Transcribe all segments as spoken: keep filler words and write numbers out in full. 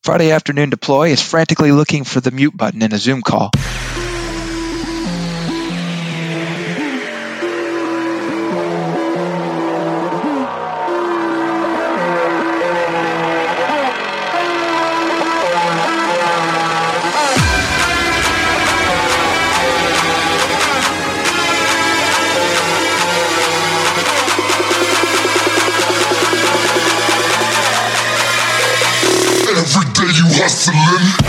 Friday afternoon deploy is frantically looking for the mute button in a Zoom call. Every day you hustling.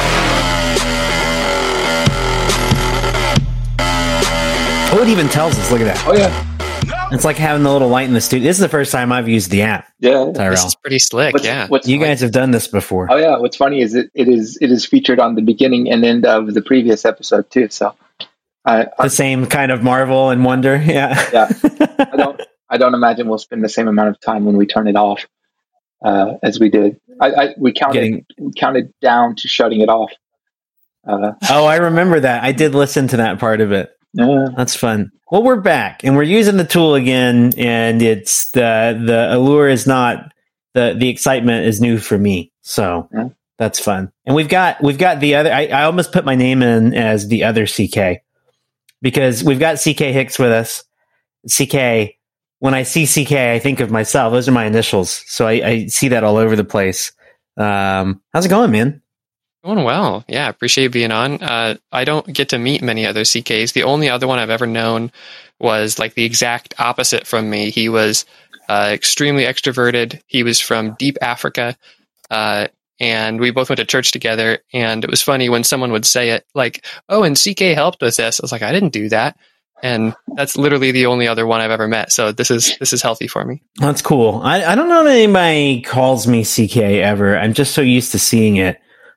Oh, it even tells us. Look at that. Oh yeah. It's like having the little light in the studio. This is the first time I've used the app. Yeah. Tyrell. This is pretty slick. What's, yeah. What's You funny- guys have done this before. Oh yeah. What's funny is it, it is it is featured on the beginning and end of the previous episode too. So I, I The same kind of marvel and wonder. Yeah. yeah. I don't I don't imagine we'll spend the same amount of time when we turn it off uh, as we did. I, I we counted Getting- we counted down to shutting it off. Uh, Oh, I remember that. I did listen to that part of it. yeah. That's fun. Well, we're back and we're using the tool again, and it's the the allure is not the the excitement is new for me. So Yeah. that's fun. And we've got we've got the other. I, I almost put my name in as the other C K because we've got C K Hicks with us. C K. When I see C K, I think of myself. Those are my initials, so I, I see that all over the place. Um, how's it going, man? Going well. Yeah, appreciate you being on. Uh, I don't get to meet many other C Ks. The only other one I've ever known was like the exact opposite from me. He was uh, extremely extroverted. He was from deep Africa. Uh, and we both went to church together. And it was funny when someone would say it like, oh, and C K helped with this. I was like, I didn't do that. And that's literally the only other one I've ever met. So this is this is healthy for me. That's cool. I, I don't know that anybody calls me C K ever. I'm just so used to seeing it.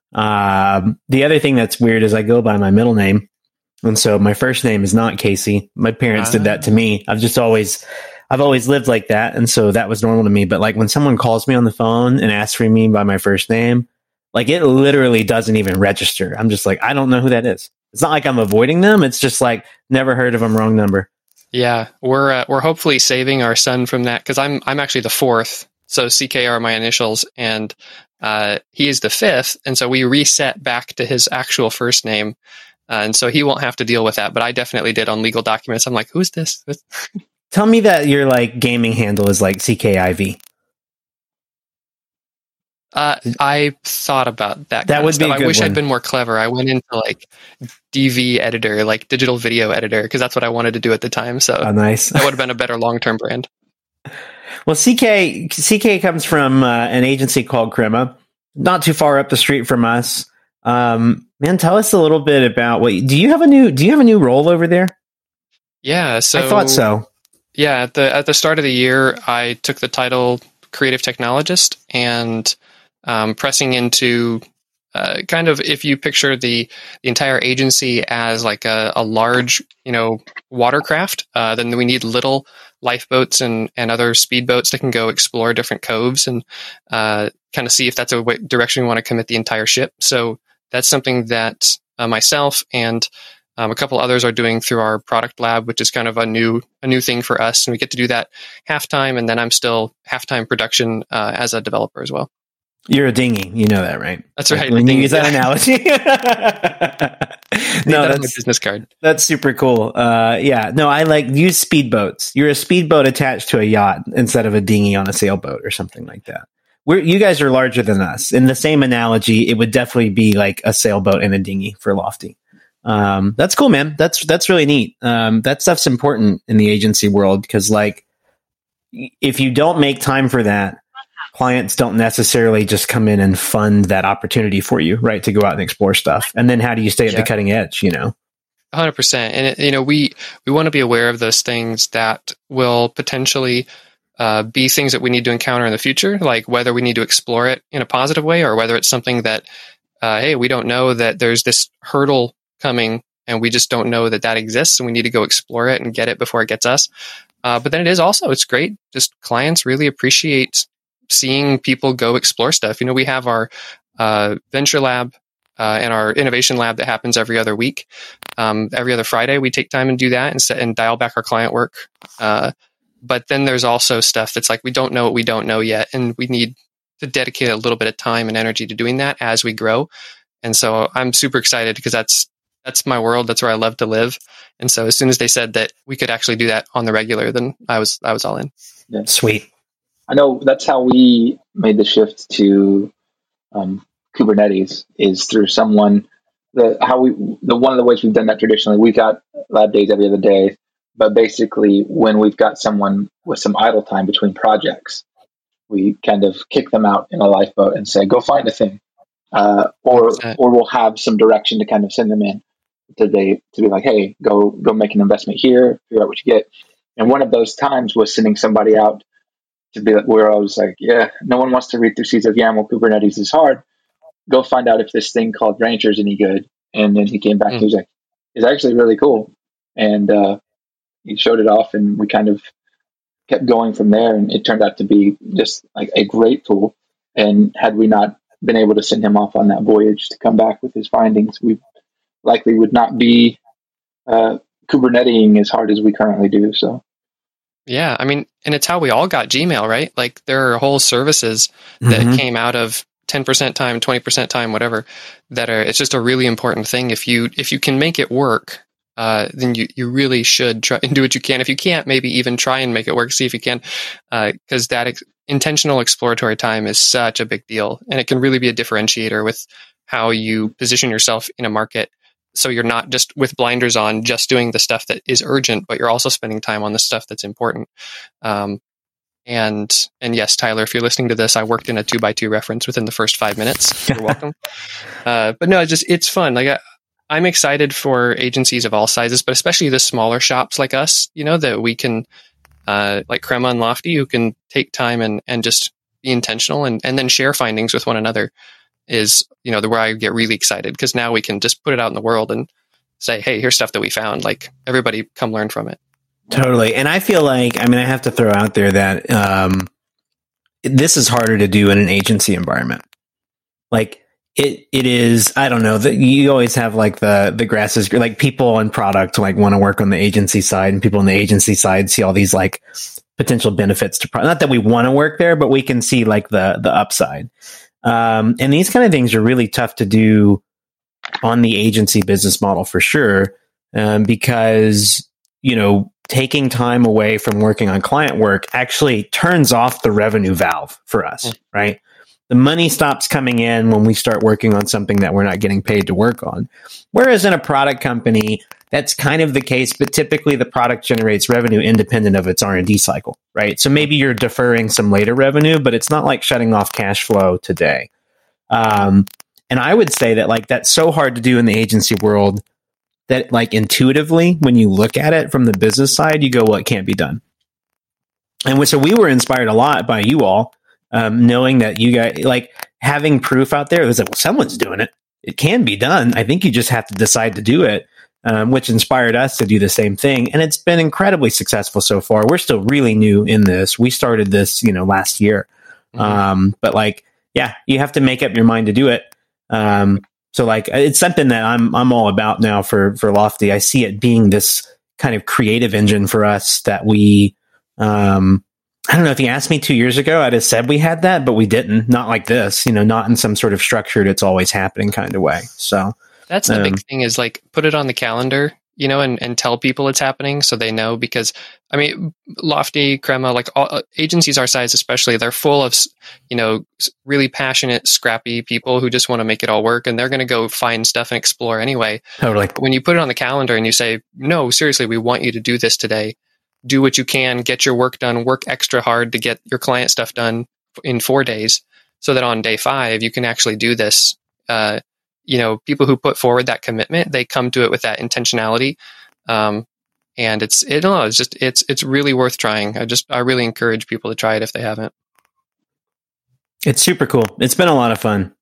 Um, the other thing that's weird is I go by my middle name. And so my first name is not Casey. My parents did that to me. I've just always, I've always lived like that. And so that was normal to me. But like when someone calls me on the phone and asks for me by my first name, like it literally doesn't even register. I'm just like, I don't know who that is. It's not like I'm avoiding them. It's just like, never heard of them, wrong number. Yeah, we're uh, we're hopefully saving our son from that because I'm I'm actually the fourth. So C K are my initials, and uh, he is the fifth, and so we reset back to his actual first name, uh, and so he won't have to deal with that. But I definitely did on legal documents. I'm like, who's this? Tell me that your like gaming handle is like C K I V. Uh, I thought about that. That kind would of be a stuff. good I wish one. I'd been more clever. I went into like D V editor, like digital video editor, because that's what I wanted to do at the time. So Oh, nice. that would have been a better long term brand. Well, C K C K comes from uh, an agency called Crema, not too far up the street from us. Um, man, tell us a little bit about what do you have a new do you have a new role over there? Yeah, so I thought so. Yeah, at the at the start of the year, I took the title creative technologist, and um, pressing into uh, kind of if you picture the the entire agency as like a, a large, you know, watercraft, uh, then we need little lifeboats and and other speedboats that can go explore different coves and uh, kind of see if that's a way, direction we want to commit the entire ship. So that's something that uh, myself and Um, a couple others are doing through our product lab, which is kind of a new a new thing for us, and we get to do that halftime. And then I'm still halftime production uh, as a developer as well. You're a dinghy, you know that, right? That's right. When you Dinghy, use that yeah. analogy. No, no, that's my that's business card. that's super cool. Uh, yeah, no, I like use speedboats. You're a speedboat attached to a yacht instead of a dinghy on a sailboat or something like that. We're, you guys are larger than us. In the same analogy, it would definitely be like a sailboat and a dinghy for Lofty. Um, that's cool, man. That's that's really neat. Um, that stuff's important in the agency world because, like, if you don't make time for that, clients don't necessarily just come in and fund that opportunity for you, right? To go out and explore stuff. And then how do you stay at Yeah. the cutting edge? You know, one hundred percent. And it, you know, we we want to be aware of those things that will potentially uh, be things that we need to encounter in the future, like whether we need to explore it in a positive way or whether it's something that, uh, hey, we don't know that there's this hurdle coming and we just don't know that that exists and we need to go explore it and get it before it gets us. Uh, but then it is also, it's great. Just clients really appreciate seeing people go explore stuff. You know, we have our uh, venture lab uh, and our innovation lab that happens every other week. Um, every other Friday, we take time and do that and set and dial back our client work. Uh, but then there's also stuff that's like, we don't know what we don't know yet. And we need to dedicate a little bit of time and energy to doing that as we grow. And so I'm super excited because that's that's my world. That's where I love to live. And so as soon as they said that we could actually do that on the regular, then I was I was all in. Yeah. Sweet. I know that's how we made the shift to um, Kubernetes is through someone. The how we the one of the ways we've done that traditionally, we've got lab days every other day, but basically when we've got someone with some idle time between projects, we kind of kick them out in a lifeboat and say, "Go find a thing," uh, or or we'll have some direction to kind of send them in to they to be like, "Hey, go go make an investment here, figure out what you get." And one of those times was sending somebody out to be like, where I was like, "Yeah, no one wants to read through Seeds of YAML. Kubernetes is hard. Go find out if this thing called Rancher is any good." And then he came back. Mm. He was like, "It's actually really cool," and uh, he showed it off, and we kind of kept going from there. And it turned out to be just like a great tool. And had we not been able to send him off on that voyage to come back with his findings, we likely would not be uh, Kuberneting as hard as we currently do. So. Yeah, I mean, and it's how we all got Gmail, right? Like there are whole services that mm-hmm. came out of ten percent time, twenty percent time, whatever, that are, it's just a really important thing. If you, if you can make it work, uh, then you, you really should try and do what you can. If you can't, maybe even try and make it work, see if you can, uh, cause that ex- intentional exploratory time is such a big deal, and it can really be a differentiator with how you position yourself in a market. So you're not just with blinders on, just doing the stuff that is urgent, but you're also spending time on the stuff that's important. Um, and and yes, Tyler, if you're listening to this, I worked in a two by two reference within the first five minutes. You're welcome. uh, but no, it's just it's fun. Like I, I'm excited for agencies of all sizes, but especially the smaller shops like us. You know that we can, uh, like Crema and Lofty, who can take time and and just be intentional and and then share findings with one another. Is, you know, the where I get really excited, because now we can just put it out in the world and say, hey, here's stuff that we found. Like, everybody come learn from it. Totally. And I feel like, I mean, I have to throw out there that um, this is harder to do in an agency environment. Like, it it is, I don't know, that you always have like the the grass is like people in product like want to work on the agency side, and people on the agency side see all these like potential benefits to product. Not that we want to work there, but we can see like the the upside. Um, and these kind of things are really tough to do on the agency business model for sure, um, because, you know, taking time away from working on client work actually turns off the revenue valve for us, mm. right? The money stops coming in when we start working on something that we're not getting paid to work on. Whereas in a product company, that's kind of the case, but typically the product generates revenue independent of its R and D cycle, right? So maybe you're deferring some later revenue, but it's not like shutting off cash flow today. Um, and I would say that like that's so hard to do in the agency world that like intuitively, when you look at it from the business side, you go, well, it can't be done. And so we were inspired a lot by you all, um, knowing that you guys like having proof out there. It was like, well, someone's doing it. It can be done. I think you just have to decide to do it. Um, which inspired us to do the same thing. And it's been incredibly successful so far. We're still really new in this. We started this, you know, last year. Mm-hmm. Um, but like, yeah, you have to make up your mind to do it. Um, so like, it's something that I'm, I'm all about now for, for Lofty. I see it being this kind of creative engine for us that we, um, I don't know, if you asked me two years ago, I'd have said we had that, but we didn't, not like this, you know, not in some sort of structured, it's always happening kind of way. So, that's the um, big thing is like put it on the calendar, you know, and, and tell people it's happening so they know, because I mean, Lofty, Crema, like all uh, agencies our size, especially, they're full of, you know, really passionate, scrappy people who just want to make it all work, and they're going to go find stuff and explore anyway. Totally. When you put it on the calendar and you say, no, seriously, we want you to do this today, do what you can, get your work done, work extra hard to get your client stuff done in four days so that on day five, you can actually do this. Uh, you know, people who put forward that commitment, they come to it with that intentionality. Um, and it's, it, no, it's just, it's, it's really worth trying. I just, I really encourage people to try it if they haven't. It's super cool. It's been a lot of fun.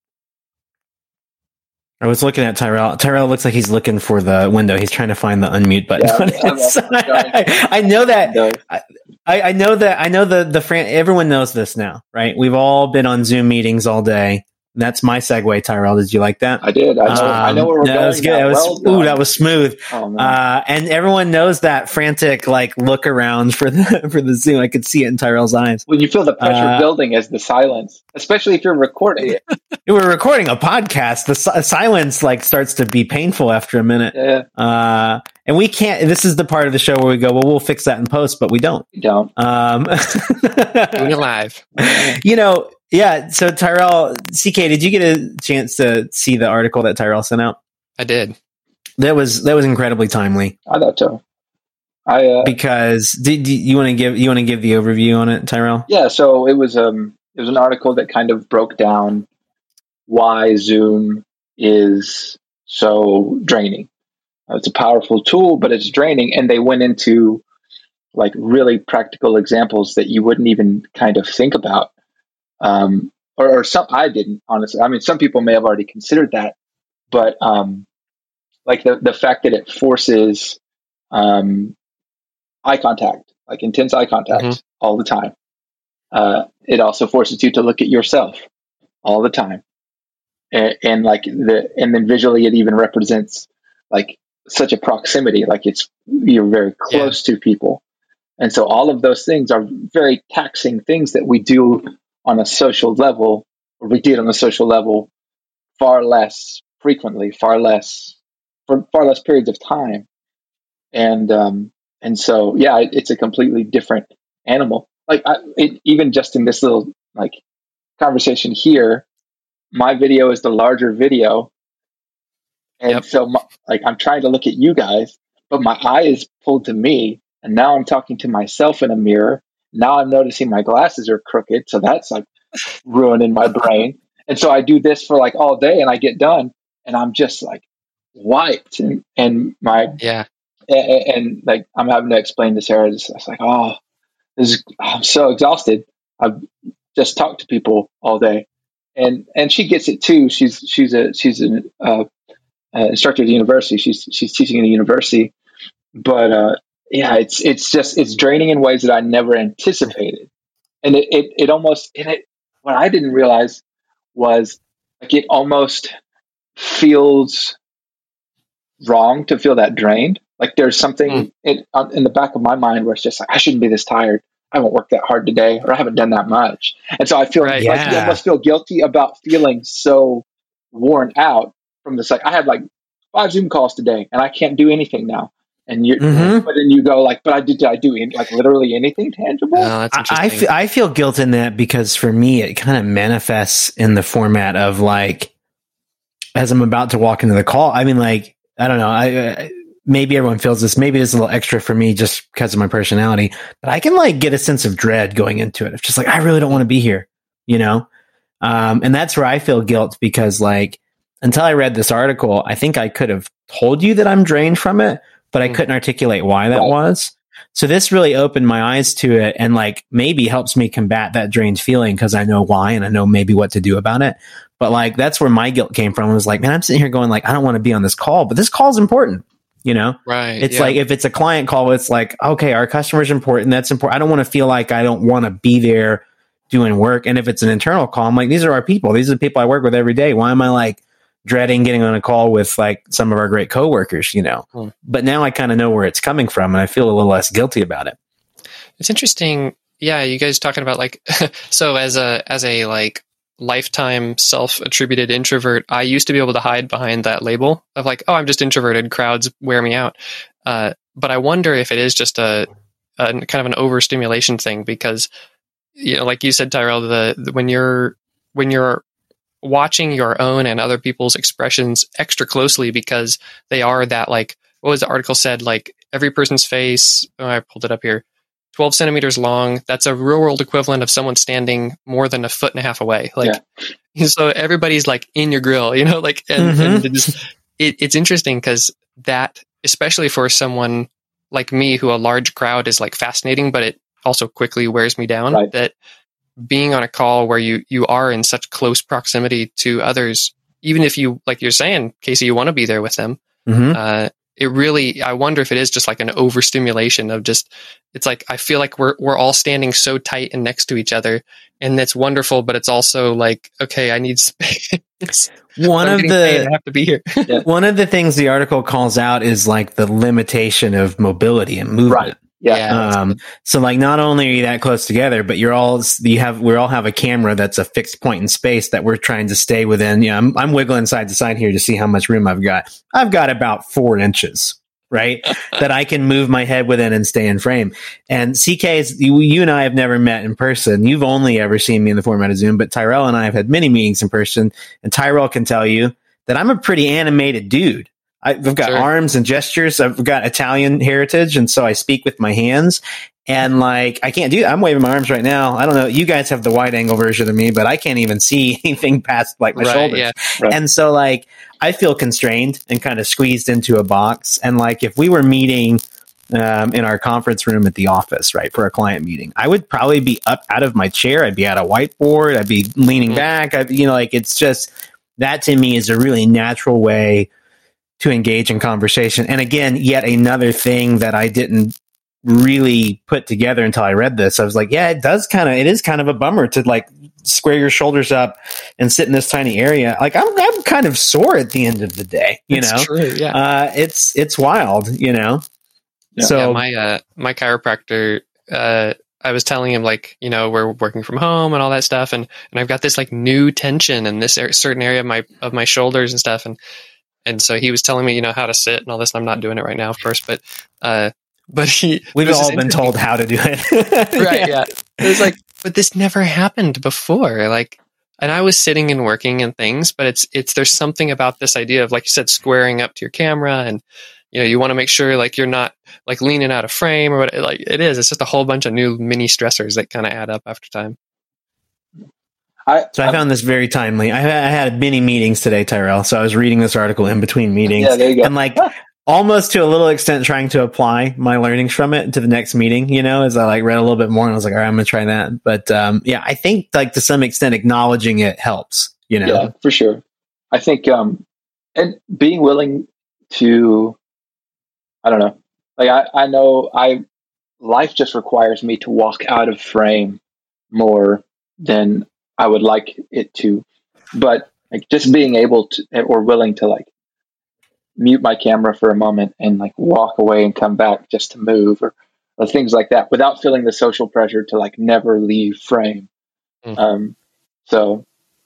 I was looking at Tyrell. Tyrell looks like he's looking for the window. He's trying to find the unmute button. Yeah, I, I know that. I, I know that. I know the the fran- everyone knows this now, right? We've all been on Zoom meetings all day. That's my segue, Tyrell. Did you like that? I did. I know. Um, I know where we're that going. Was good. Now. That was, well ooh, that was smooth. Oh, man. Uh, and everyone knows that frantic like look around for the for the Zoom. I could see it in Tyrell's eyes. When you feel the pressure uh, building as the silence, especially if you're recording it. We're recording a podcast. The si- silence like starts to be painful after a minute. Yeah. Uh, and we can't. This is the part of the show where we go, well, we'll fix that in post, but we don't. We don't. Um, Doing it live. You know. Yeah, so Tyrell, C K, did you get a chance to see the article that Tyrell sent out? I did. That was that was incredibly timely. I thought so. I uh, because did, did you want to give you want to give the overview on it, Tyrell? Yeah, so it was um it was an article that kind of broke down why Zoom is so draining. Uh, it's a powerful tool, but it's draining, and they went into like really practical examples that you wouldn't even kind of think about. Um, or, or some, I didn't, honestly. I mean, some people may have already considered that, but um, like the, the fact that it forces um, eye contact, like intense eye contact mm-hmm. all the time. Uh, it also forces you to look at yourself all the time. And, and like the, and then visually it even represents like such a proximity, like it's, you're very close yeah. to people. And so all of those things are very taxing things that we do on a social level, or we did on a social level far less frequently, far less, for far less periods of time. And, um, and so, yeah, it, it's a completely different animal. Like I, it, even just in this little like conversation here, my video is the larger video. And yep. so my, like, I'm trying to look at you guys, but my eye is pulled to me. And now I'm talking to myself in a mirror. Now I'm noticing my glasses are crooked. So that's like ruining my brain. And so I do this for like all day and I get done and I'm just like wiped and, and my, yeah. And, and like, I'm having to explain to Sarah, it's like, oh, this is, I'm so exhausted. I've just talked to people all day and, and she gets it too. She's, she's a, she's an uh, uh, instructor at the university. She's, she's teaching at a university, but, uh, yeah, it's it's just it's draining in ways that I never anticipated, and it it, it almost and it what I didn't realize was like it almost feels wrong to feel that drained. Like there's something mm. in in the back of my mind where it's just like I shouldn't be this tired. I haven't worked that hard today, or I haven't done that much, and so I feel right, like yeah. I almost feel guilty about feeling so worn out from this. Like I had like five Zoom calls today, and I can't do anything now. And you, mm-hmm. but then you go like, but I did, did I do any, like literally anything tangible? Oh, that's interesting. I, I, feel, I feel guilt in that because for me, it kind of manifests in the format of like, as I'm about to walk into the call. I mean, like, I don't know. I, I maybe everyone feels this. Maybe it's a little extra for me just because of my personality, but I can like get a sense of dread going into it. It's just like, I really don't want to be here, you know? Um, and that's where I feel guilt because like, until I read this article, I think I could have told you that I'm drained from it, but I couldn't articulate why that was. So this really opened my eyes to it and like maybe helps me combat that drained feeling because I know why and I know maybe what to do about it. But like, that's where my guilt came from. I was like, man, I'm sitting here going like, I don't want to be on this call, but this call is important. You know, right? It's yeah. like if it's a client call, it's like, okay, our customer's important. That's important. I don't want to feel like I don't want to be there doing work. And if it's an internal call, I'm like, these are our people. These are the people I work with every day. Why am I like dreading getting on a call with like some of our great coworkers, you know, hmm. but now I kind of know where it's coming from and I feel a little less guilty about it. It's interesting. Yeah. You guys talking about like, so as a, as a like lifetime self-attributed introvert, I used to be able to hide behind that label of like, oh, I'm just introverted. Crowds wear me out. Uh, but I wonder if it is just a, a kind of an overstimulation thing because, you know, like you said, Tyrell, the, the when you're, when you're, watching your own and other people's expressions extra closely because they are that like, what was the article said? Like every person's face, oh, I pulled it up here, twelve centimeters long. That's a real world equivalent of someone standing more than a foot and a half away. Like, yeah. So everybody's like in your grill, you know, like, and, mm-hmm. and it is, it, it's interesting because that, especially for someone like me, who a large crowd is like fascinating, but it also quickly wears me down right. that being on a call where you, you are in such close proximity to others, even if you, like you're saying, Casey, you want to be there with them, mm-hmm. uh, it really, I wonder if it is just like an overstimulation of just, it's like, I feel like we're, we're all standing so tight and next to each other, and that's wonderful, but it's also like, okay, I need space. One I'm of the, I have to be here. Yeah. one of the things the article calls out is like the limitation of mobility and movement. Right. Yeah. Yeah. Um, so like not only are you that close together, but you're all, you have, we all have a camera that's a fixed point in space that we're trying to stay within. Yeah. I'm, I'm wiggling side to side here to see how much room I've got. I've got about four inches, right? that I can move my head within and stay in frame. And C K's, you, you and I have never met in person. You've only ever seen me in the format of Zoom, but Tyrell and I have had many meetings in person, and Tyrell can tell you that I'm a pretty animated dude. I've got Sure. arms and gestures. I've got Italian heritage, and so I speak with my hands. And like, I can't do that. I'm waving my arms right now. I don't know. You guys have the wide angle version of me, but I can't even see anything past like my Right, shoulders. yeah. Right. And so like, I feel constrained and kind of squeezed into a box. And like, if we were meeting um, in our conference room at the office, right, for a client meeting, I would probably be up out of my chair. I'd be at a whiteboard. I'd be leaning Mhm. back. I'd, you know, like it's just, that to me is a really natural way to engage in conversation. And again, yet another thing that I didn't really put together until I read this. I was like, yeah, it does kind of, it is kind of a bummer to like square your shoulders up and sit in this tiny area. Like I'm, I'm kind of sore at the end of the day, you It's know, true. Yeah. uh, it's, it's wild, you know? Yeah. So yeah, my uh, my chiropractor, uh, I was telling him like, you know, we're working from home and all that stuff, and, and I've got this like new tension in this er- certain area of my of my shoulders and stuff, and and so he was telling me, you know, how to sit and all this. And I'm not doing it right now, of course, but uh, but he we've it was all just been interesting. told how to do it. Right? Yeah. It was like, but this never happened before, like. And I was sitting and working and things, but it's it's there's something about this idea of, like you said, squaring up to your camera, and you know, you want to make sure like you're not like leaning out of frame or what. Like it is, it's just a whole bunch of new mini stressors that kind of add up after time. I, So I found this very timely. I, I had many meetings today, Tyrell. So I was reading this article in between meetings, Yeah, there you go. and like almost to a little extent trying to apply my learnings from it to the next meeting, you know, as I like read a little bit more and I was like, all right, I'm going to try that. But um, yeah, I think like to some extent acknowledging it helps, you know? Yeah, for sure. I think, um, and being willing to, I don't know, like I, I know I, life just requires me to walk out of frame more than I would like it to, but like just being able to, or willing to like mute my camera for a moment and like walk away and come back just to move, or, or things like that without feeling the social pressure to like never leave frame. Mhm. Um, so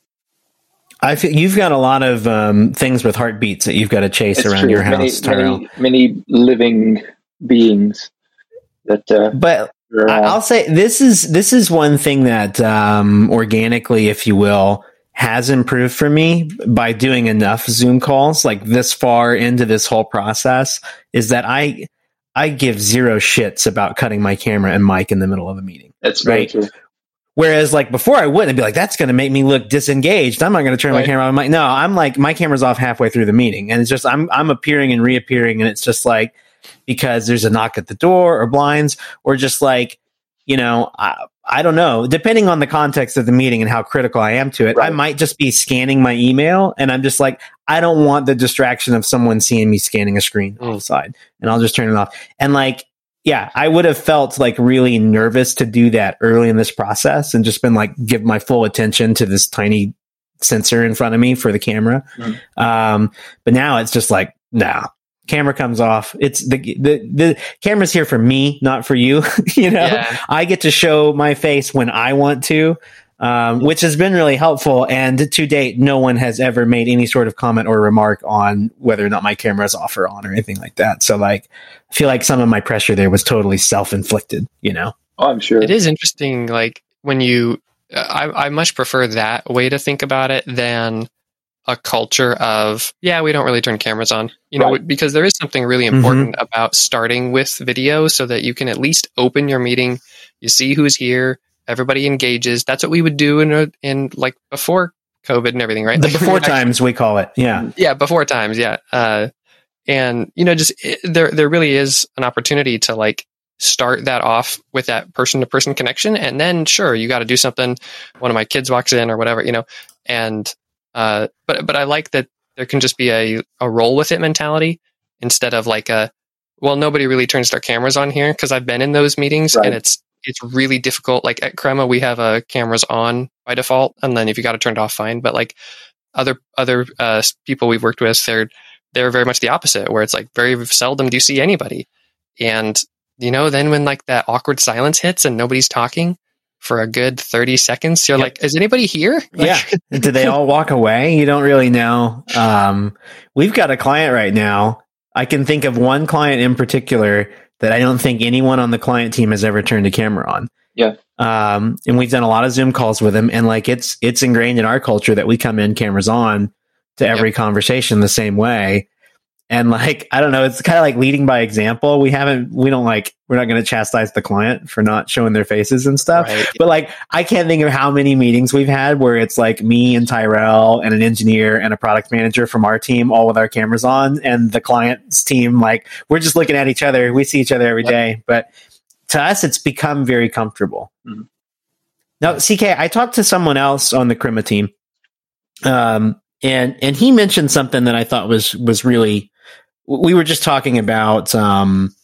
I feel you've got a lot of um, things with heartbeats that you've got to chase it's around true. your house, many, Tyrell. many, many living beings that, uh, But are, I- uh, I'll say this is this is one thing that um, organically, if you will, has improved for me by doing enough Zoom calls like this far into this whole process, is that I I give zero shits about cutting my camera and mic in the middle of a meeting. that's very right. true. Whereas like before I wouldn't, I'd be like, that's going to make me look disengaged. I'm not going to turn my Right. camera on. I'm like, no, I'm like, my camera's off halfway through the meeting. And it's just, I'm, I'm appearing and reappearing. And it's just like, because there's a knock at the door or blinds, or just like, you know, I, I don't know, depending on the context of the meeting and how critical I am to it, Right. I might just be scanning my email. And I'm just like, I don't want the distraction of someone seeing me scanning a screen Mm. outside, and I'll just turn it off. And like, yeah, I would have felt like really nervous to do that early in this process and just been like, give my full attention to this tiny sensor in front of me for the camera. Mm. Um, but now it's just like, nah, camera comes off. It's the, the, the camera's here for me, not for you. You know, Yeah. I get to show my face when I want to. Um, which has been really helpful. And to date, no one has ever made any sort of comment or remark on whether or not my camera is off or on or anything like that. So like, I feel like some of my pressure there was totally self-inflicted, you know? Oh, I'm sure. It is interesting, like when you, I, I much prefer that way to think about it than a culture of, yeah, we don't really turn cameras on, you know, Right. because there is something really Mm-hmm. important about starting with video so that you can at least open your meeting, you see who's here, everybody engages. That's what we would do in, a, in like before COVID and everything, right? The Like, we before would actually- times we call it. Yeah. yeah, before times, yeah. Uh, and you know, just it, there, there really is an opportunity to like start that off with that person to person connection, and then sure, you got to do something. One of my kids walks in or whatever, you know, and uh, but but I like that there can just be a a roll with it mentality, instead of like a, well, nobody really turns their cameras on here, because I've been in those meetings Right. and it's it's really difficult. Like at Crema, we have uh, cameras on by default, and then if you got to turn it off, fine. But like other other uh, people we've worked with, they're they're very much the opposite, where it's like very seldom do you see anybody, and you know, then when like that awkward silence hits and nobody's talking for a good thirty seconds, you're Yep. like, is anybody here? Like, Yeah. Did they all walk away? You don't really know. Um, we've got a client right now. I can think of one client in particular that I don't think anyone on the client team has ever turned a camera on. Yeah. Um, and we've done a lot of Zoom calls with him, and like it's it's ingrained in our culture that we come in cameras on to every Yep. conversation the same way. And like, I don't know, it's kind of like leading by example. We haven't, we don't like, we're not going to chastise the client for not showing their faces and stuff. Right. But like, I can't think of how many meetings we've had where it's like me and Tyrell and an engineer and a product manager from our team, all with our cameras on, and the client's team, like, we're just looking at each other. We see each other every Yep. day. But to us, it's become very comfortable. Mhm. Now, C K, I talked to someone else on the Crema team. Um, and, and he mentioned something that I thought was, was really, we were just talking about, um,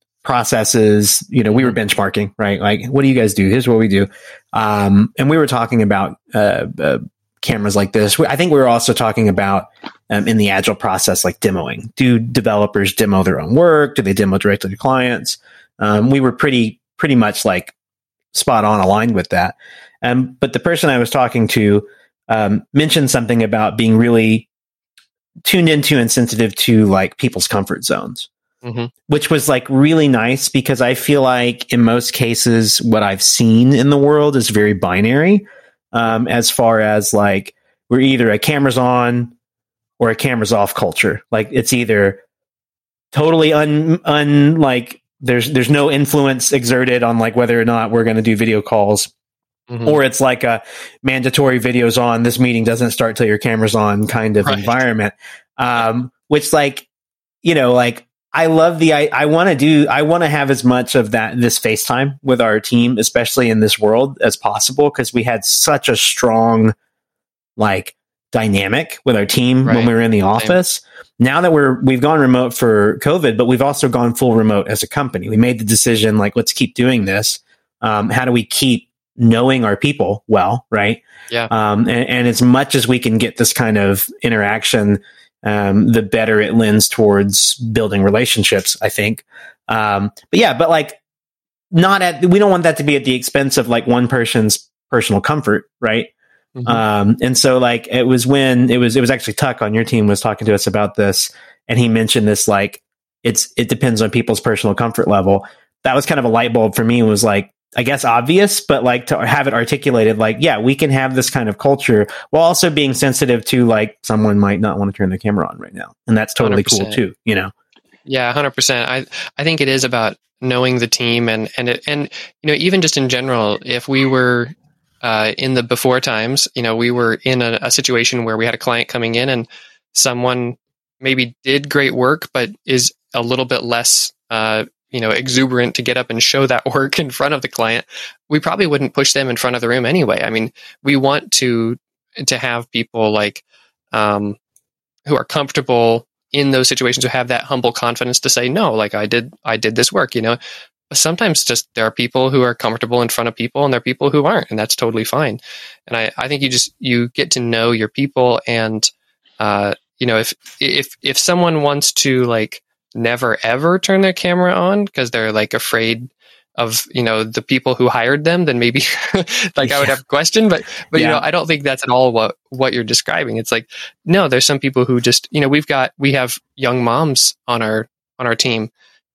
processes, you know, we were benchmarking, right? Like, what do you guys do? Here's what we do. Um, and we were talking about, uh, uh cameras like this. I think we were also talking about, um, in the agile process, like demoing. Do developers demo their own work? Do they demo directly to clients? Um, we were pretty, pretty much like spot on aligned with that. Um, but the person I was talking to, um, mentioned something about being really tuned into and sensitive to like people's comfort zones, mm-hmm. which was like really nice, because I feel like in most cases, what I've seen in the world is very binary. Um, as far as like, we're either a cameras on or a cameras off culture. Like it's either totally un, un like there's, there's no influence exerted on like whether or not we're going to do video calls. Mm-hmm. Or it's like a mandatory videos on, this meeting doesn't start till your camera's on kind of right. environment. Um, which like, you know, like I love the, I, I want to do, I want to have as much of that, this FaceTime with our team, especially in this world, as possible. Cause we had such a strong like dynamic with our team right. when we were in the office. Same. Now that we're, we've gone remote for COVID, but we've also gone full remote as a company. We made the decision, like, let's keep doing this. Um, how do we keep knowing our people well, right? Yeah. Um, and, and as much as we can get this kind of interaction, um, the better it lends towards building relationships, I think. Um, but yeah, but like not at, we don't want that to be at the expense of like one person's personal comfort, right? Mm-hmm. Um, and so like it was when it was, it was actually Tuck on your team was talking to us about this, and he mentioned this, like, it's, it depends on people's personal comfort level. That was kind of a light bulb for me. It was like, I guess obvious, but like to have it articulated, like, yeah, we can have this kind of culture while also being sensitive to like someone might not want to turn their camera on right now. And that's totally one hundred percent cool too, you know? Yeah, one hundred percent. I, I think it is about knowing the team and, and, it, and, you know, even just in general, if we were uh, in the before times, you know, we were in a, a situation where we had a client coming in and someone maybe did great work, but is a little bit less, uh, you know, exuberant to get up and show that work in front of the client, we probably wouldn't push them in front of the room anyway. I mean, we want to to have people like um, who are comfortable in those situations, who have that humble confidence to say, no, like I did, I did this work, you know. But sometimes just there are people who are comfortable in front of people and there are people who aren't, and that's totally fine. And I, I think you just, you get to know your people, and uh, you know, if if if someone wants to like never ever turn their camera on because they're like afraid of, you know, the people who hired them, then maybe like yeah. I would have a question, but, but yeah. you know, I don't think that's at all what, what you're describing. It's like, no, there's some people who just, you know, we've got, we have young moms on our, on our team,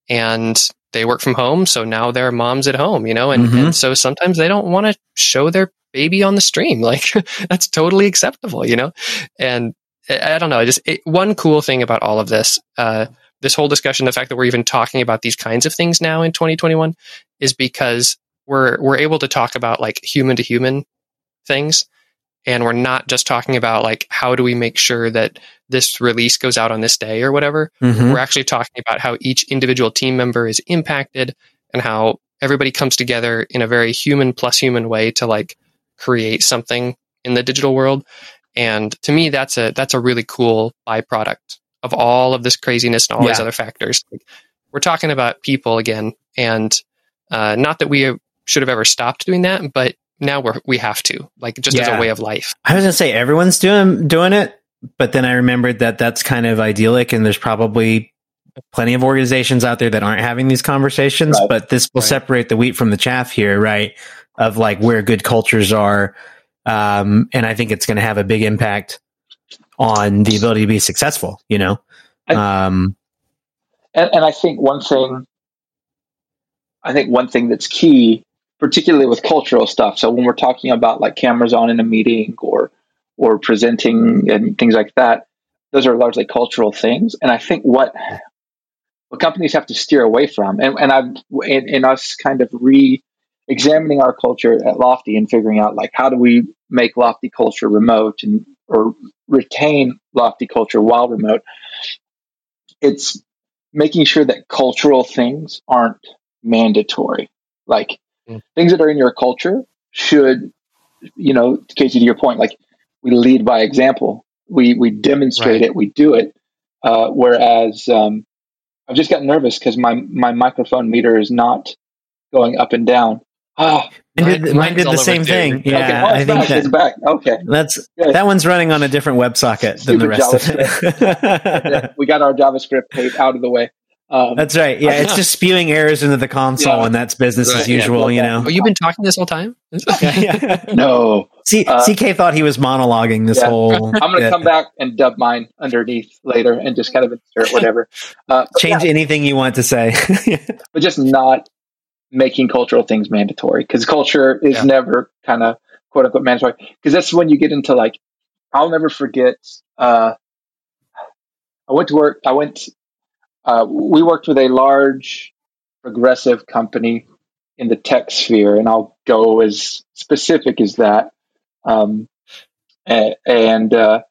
and they work from home. So now they're moms at home, you know, and, mm-hmm. and so sometimes they don't want to show their baby on the stream. Like that's totally acceptable, you know? And I, I don't know, just it, one cool thing about all of this, uh, this whole discussion, the fact that we're even talking about these kinds of things now in twenty twenty-one is because we're we're able to talk about like human to human things, and we're not just talking about like how do we make sure that this release goes out on this day or whatever. Mm-hmm. We're actually talking about how each individual team member is impacted and how everybody comes together in a very human plus human way to like create something in the digital world. And to me, that's a that's a really cool byproduct of all of this craziness and all Yeah. these other factors. Like, we're talking about people again, and uh, not that we should have ever stopped doing that, but now we're we have to, like, just as Yeah. a way of life. I was gonna say everyone's doing doing it, but then I remembered that that's kind of idyllic, and there's probably plenty of organizations out there that aren't having these conversations. Right. But this will Right. separate the wheat from the chaff here, right? Of like where good cultures are, um, and I think it's going to have a big impact on the ability to be successful. You know, um, And, and I think one thing, I think one thing that's key, particularly with cultural stuff. So when we're talking about like cameras on in a meeting or or presenting and things like that, those are largely cultural things. And I think what what companies have to steer away from, and, and I've in, in us kind of re-examining our culture at Lofty and figuring out like how do we make Lofty culture remote and or retain Lofty culture while remote. It's making sure that cultural things aren't mandatory. Like Mm. things that are in your culture should, you know, Casey, to your point, like we lead by example. We we demonstrate Right. it. We do it. Uh, whereas um, I've just gotten nervous because my my microphone meter is not going up and down. Ah, and Mine- did, mine mine's did all the over same too. thing. okay. Yeah, Oh, I it's think back. that It's back. Okay. that's Good. that one's running on a different WebSocket than the Stupid rest of JavaScript. it. We got our JavaScript tape out of the way. Um, That's right. Yeah, it's just spewing errors into the console, Yeah. and that's business Right, as yeah. usual. You know. Oh, you've been talking this whole time? Yeah. no. C- Uh, C K thought he was monologuing this Yeah. whole. I'm going to bit. come back and dub mine underneath later and just kind of insert whatever. Uh, but, Change yeah, anything you want to say. but just not making cultural things mandatory because culture is Yeah. never kind of quote unquote mandatory. Because that's when you get into like, I'll never forget. Uh, I went to work. I went. Uh, we worked with a large progressive company in the tech sphere, and I'll go as specific as that. Um, a- and uh,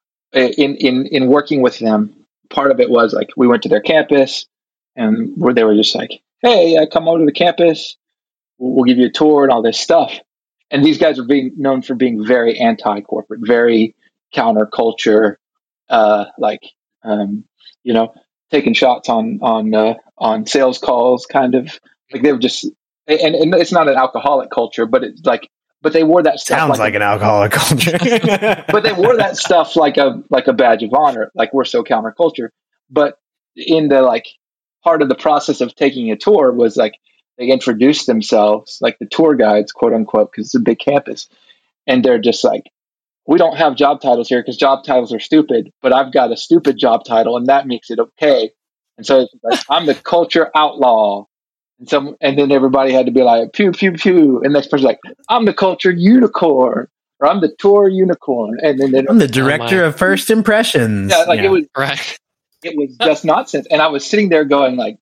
in in in working with them, part of it was like we went to their campus, and where they were just like, "Hey, uh, come over to the campus. We'll, we'll give you a tour and all this stuff." And these guys are being known for being very anti-corporate, very counterculture, uh, like um, you know, taking shots on on uh, on sales calls, kind of like they were just. And, and it's not an alcoholic culture, but it's like, but they wore that stuff. Sounds like, a- an alcoholic culture. but they wore that stuff like a like a badge of honor, like we're so counterculture. But in the like part of the process of taking a tour was like they introduced themselves, like the tour guides, quote unquote, because it's a big campus, and they're just like, we don't have job titles here because job titles are stupid, but I've got a stupid job title, and that makes it okay. And so it's like, I'm the culture outlaw. And some, and then everybody had to be like, pew, pew, pew. And next person's like, I'm the culture unicorn, or I'm the tour unicorn. And then, then I'm the director my. of First Impressions. yeah, like Yeah. it was, Right. it was just nonsense. And I was sitting there going like,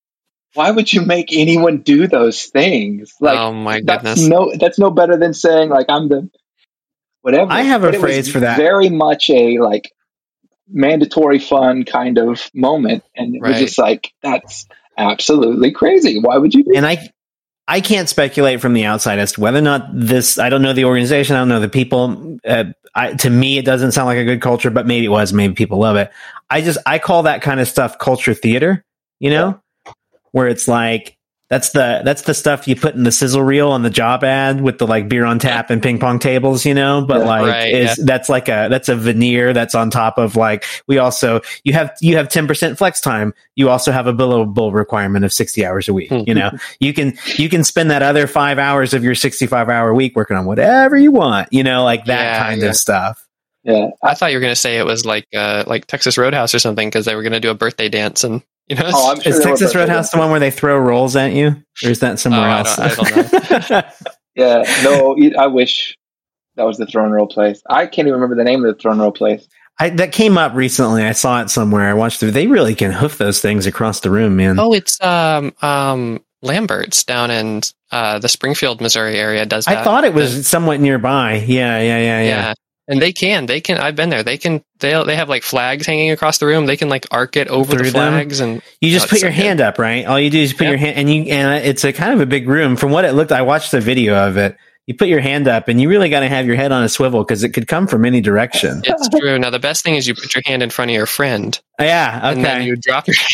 why would you make anyone do those things? Like, Oh my that's goodness. no, that's no better than saying like, I'm the whatever. I have a But it was phrase for that. Very much a like mandatory fun kind of moment. And it was Right. just like, that's absolutely crazy. Why would you do And I, I can't speculate from the outside as to whether or not this. I don't know the organization. I don't know the people. Uh, I, to me, it doesn't sound like a good culture, but maybe it was. Maybe people love it. I just I call that kind of stuff culture theater. You know, where it's like that's the that's the stuff you put in the sizzle reel on the job ad with the like beer on tap and ping pong tables. You know, but Yeah. like Right, is that's like a that's a veneer that's on top of like we also you have you have ten percent flex time. You also have a billable requirement of sixty hours a week. Hmm. You know, you can you can spend that other five hours of your sixty-five hour week working on whatever you want. You know, like that Yeah, kind yeah. of stuff. Yeah. I thought you were going to say it was like uh, like Texas Roadhouse or something because they were going to do a birthday dance and you know. Oh, I'm sure Is there were Texas birthday Roadhouse the one where they throw rolls at you, or is that somewhere Oh, I else? don't- I Yeah, no, it- I wish that was the throne roll place. I can't even remember the name of the throne roll place. I, that came up recently. I saw it somewhere. I watched it. They really can hoof those things across the room, man. Oh, it's um um Lambert's down in uh, the Springfield, Missouri area. Does that. I thought it was The- somewhat nearby. Yeah, yeah, yeah, yeah. yeah. And they can, they can. I've been there. They can. They they have like flags hanging across the room. They can like arc it over Through the them? flags, and You just Oh, put it's your so good. hand up, right? All you do is put Yep. your hand, and you and it's a kind of a big room. From what it looked, I watched the video of it. you put your hand up, and you really got to have your head on a swivel because it could come from any direction. It's true. Now the best thing is you put your hand in front of your friend. Yeah, okay. And then you drop your.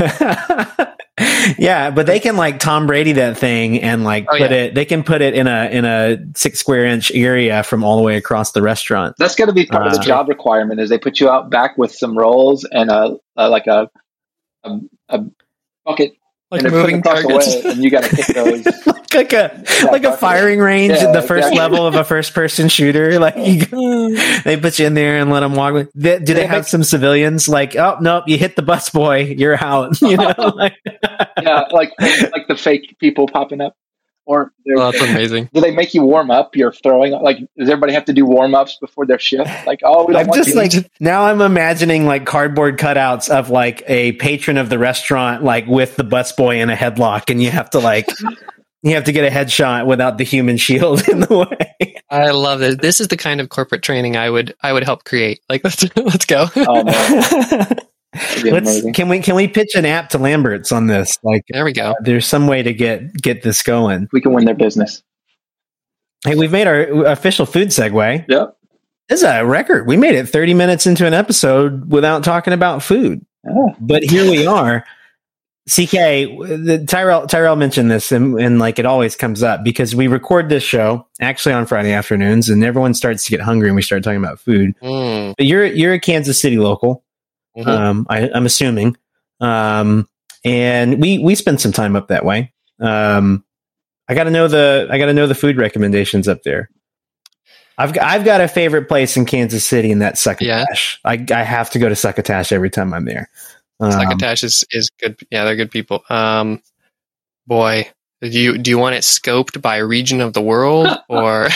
Yeah, but they can like Tom Brady that thing and like Oh, put yeah. it. They can put it in a in a six square inch area from all the way across the restaurant. That's got to be part of the Uh, job requirement. Is they put you out back with some rolls and a, a like a, a a bucket, Like and they're putting moving across the targets. way, and you got to pick those. like a like a bucket. firing range Yeah, at the first exactly. level of a first person shooter. Like you go, they put you in there and let them walk. With, they, do they, They have make- some civilians? Like, oh nope, you hit the bus boy, you're out. You know, like, Yeah, like like the fake people popping up, or they're- Oh, that's amazing. do they make you warm up? You're throwing like does everybody have to do warm ups before their shift? Like oh, we don't I'm want just you like to- now I'm imagining like cardboard cutouts of like a patron of the restaurant, like with the busboy in a headlock, and you have to like you have to get a headshot without the human shield in the way. I love it. This is the kind of corporate training I would I would help create. Like let's let's go. oh man, that'd be Let's amazing. can we can we pitch an app to Lambert's on this? Like There we go. there's some way to get get this going. We can win their business. Hey, we've made our official food segue. Yep. This is a record. We made it thirty minutes into an episode without talking about food. Oh. But here we are. C K, the, Tyrell Tyrell mentioned this, and, and like it always comes up because we record this show actually on Friday afternoons, and everyone starts to get hungry, and we start talking about food. Mm, But you're you're a Kansas City local, mhm. um, I, I'm assuming, um, and we we spend some time up that way. Um, I got to know the I got to know the food recommendations up there. I've got, I've got a favorite place in Kansas City, and that's Succotash. I I have to go to Succotash every time I'm there. Um, Succotash is, is good. Yeah, they're good people. Um, boy, do you do you want it scoped by region of the world or?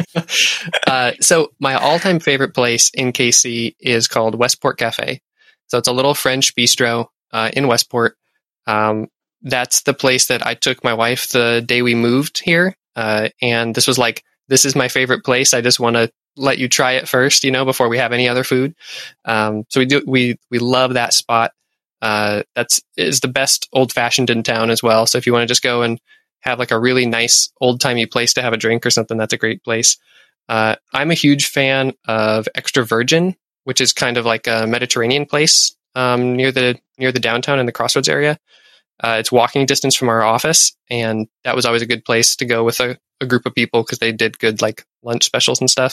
uh, so my all-time favorite place in K C is called Westport Cafe. So it's a little French bistro uh, in Westport. Um, that's the place that I took my wife the day we moved here, uh, and this was like, this is my favorite place. I just want to let you try it first, you know, before we have any other food. Um, so we do we we love that spot. Uh, that's is the best old fashioned in town as well. So if you want to just go and have like a really nice old timey place to have a drink or something, that's a great place. Uh, I'm a huge fan of Extra Virgin, which is kind of like a Mediterranean place um, near the near the downtown in the Crossroads area. Uh, it's walking distance from our office, and that was always a good place to go with a, a group of people because they did good like lunch specials and stuff.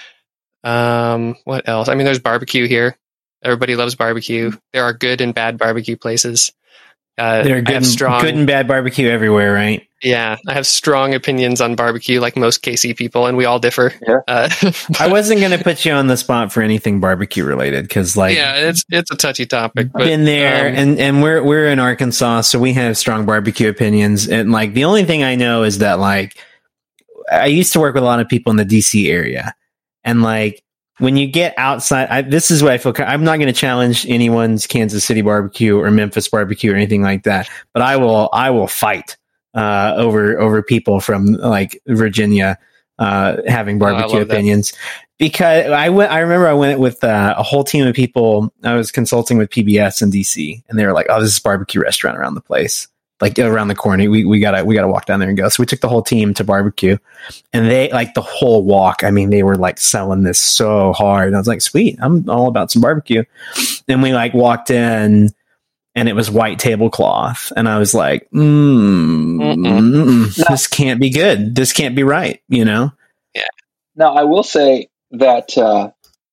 Um, what else? I mean, there's barbecue here. Everybody loves barbecue. There are good and bad barbecue places. Uh, There are I good have and, strong, good and bad barbecue everywhere, right? yeah, I have strong opinions on barbecue, like most K C people, and we all differ. Yeah. Uh, I wasn't going to put you on the spot for anything barbecue related because, like, yeah, it's it's a touchy topic. But, been there, um, and and we're we're in Arkansas, so we have strong barbecue opinions. And like, the only thing I know is that like, I used to work with a lot of people in the D C area, and like, when you get outside, I, this is what I feel. I'm not going to challenge anyone's Kansas City barbecue or Memphis barbecue or anything like that, but I will. I will fight uh, over over people from like Virginia uh, having barbecue love that. opinions because I went. I remember I went with uh, a whole team of people. I was consulting with P B S in D C, and they were like, "Oh, this is a barbecue restaurant around the place." Like around the corner, we we gotta we gotta walk down there and go. So we took the whole team to barbecue, and they like the whole walk. I mean, they were like selling this so hard. And I was like, "Sweet, I'm all about some barbecue." Then we like walked in, and it was white tablecloth, and I was like, mm, mm, "This can't be good. This can't be right." You know? Now, I will say that uh,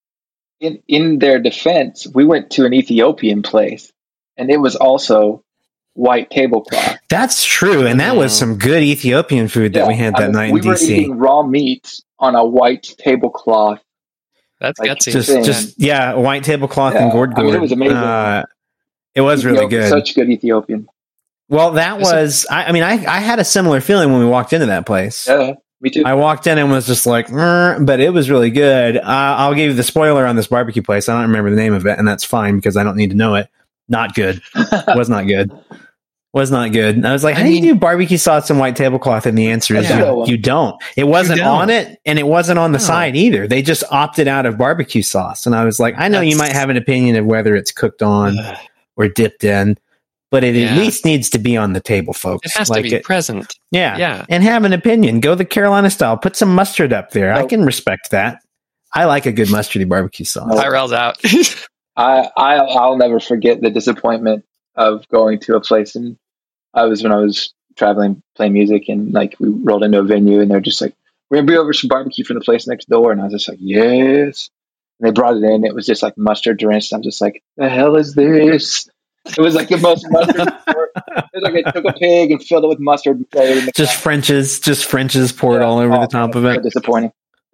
in in their defense, we went to an Ethiopian place, and it was also white tablecloth. That's true, and that was Mm. some good Ethiopian food that Yeah, we had I that mean, night we in were D C. eating raw meat on a white tablecloth. that's like, gutsy. Just, thing. just yeah, white tablecloth Yeah, and gourd I mean, it gourd. was amazing. Uh, it was really Ethiopian- good. Such good Ethiopian. Well, that Is it- was. I, I mean, I I had a similar feeling when we walked into that place. Yeah, me too. I walked in and was just like, "Mer," but it was really good. Uh, I'll give you the spoiler on this barbecue place. I don't remember the name of it, and that's fine because I don't need to know it. Not good. Was not good. Was not good. And I was like, I how do you mean- do barbecue sauce and white tablecloth? And the answer is Yeah. you, you don't. It wasn't don't. on it, and it wasn't on the No. side either. They just opted out of barbecue sauce. And I was like, I know you That's- might have an opinion of whether it's cooked on or dipped in, but it Yeah. at least needs to be on the table, folks. It has like to be it, present. yeah, Yeah. and have an opinion. Go the Carolina style. Put some mustard up there. I No. can respect that. I like a good mustardy barbecue sauce. No. Tyrell's out. I, I I'll never forget the disappointment of going to a place, and I was when I was traveling playing music, and like we rolled into a venue and they're just like, we're gonna be over some barbecue from the place next door, and I was just like, yes. And they brought it in. It was just like mustard drenched. I'm just like, the hell is this? It was like the most mustard. It was like I took a pig and filled it with mustard and played it in the Just cup. French's, just French's poured Yeah. all over Oh, the top man, of so it. disappointing.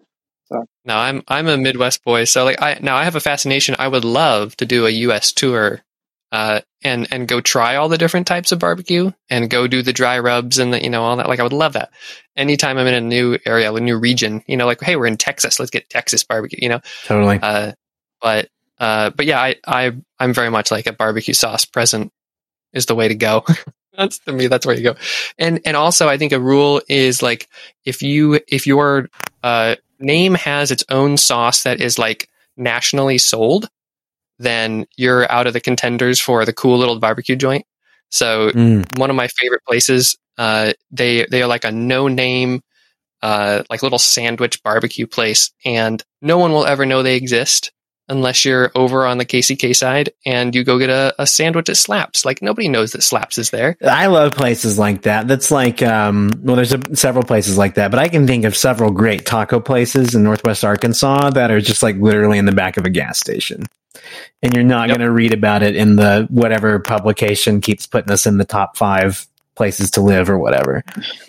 No, I'm I'm a Midwest boy, so like I now I have a fascination. I would love to do a U S tour, uh, and and go try all the different types of barbecue and go do the dry rubs and the you know all that. Like I would love that. Anytime I'm in a new area, a new region, you know, like hey, we're in Texas, let's get Texas barbecue. You know, Totally. uh, but uh, but yeah, I I I'm very much like a barbecue sauce present is the way to go. That's to me, that's where you go. And and also, I think a rule is like if you if your uh, name has its own sauce that is like nationally sold, then you're out of the contenders for the cool little barbecue joint. So Mm. one of my favorite places, uh, they they are like a no name, uh, like little sandwich barbecue place, and no one will ever know they exist unless you're over on the K C K side and you go get a, a sandwich at Slaps. Like nobody knows that Slaps is there. I love places like that. That's like, um, well, there's a, several places like that, but I can think of several great taco places in Northwest Arkansas that are just like literally in the back of a gas station. And you're not Yep. going to read about it in the whatever publication keeps putting us in the top five places to live or whatever.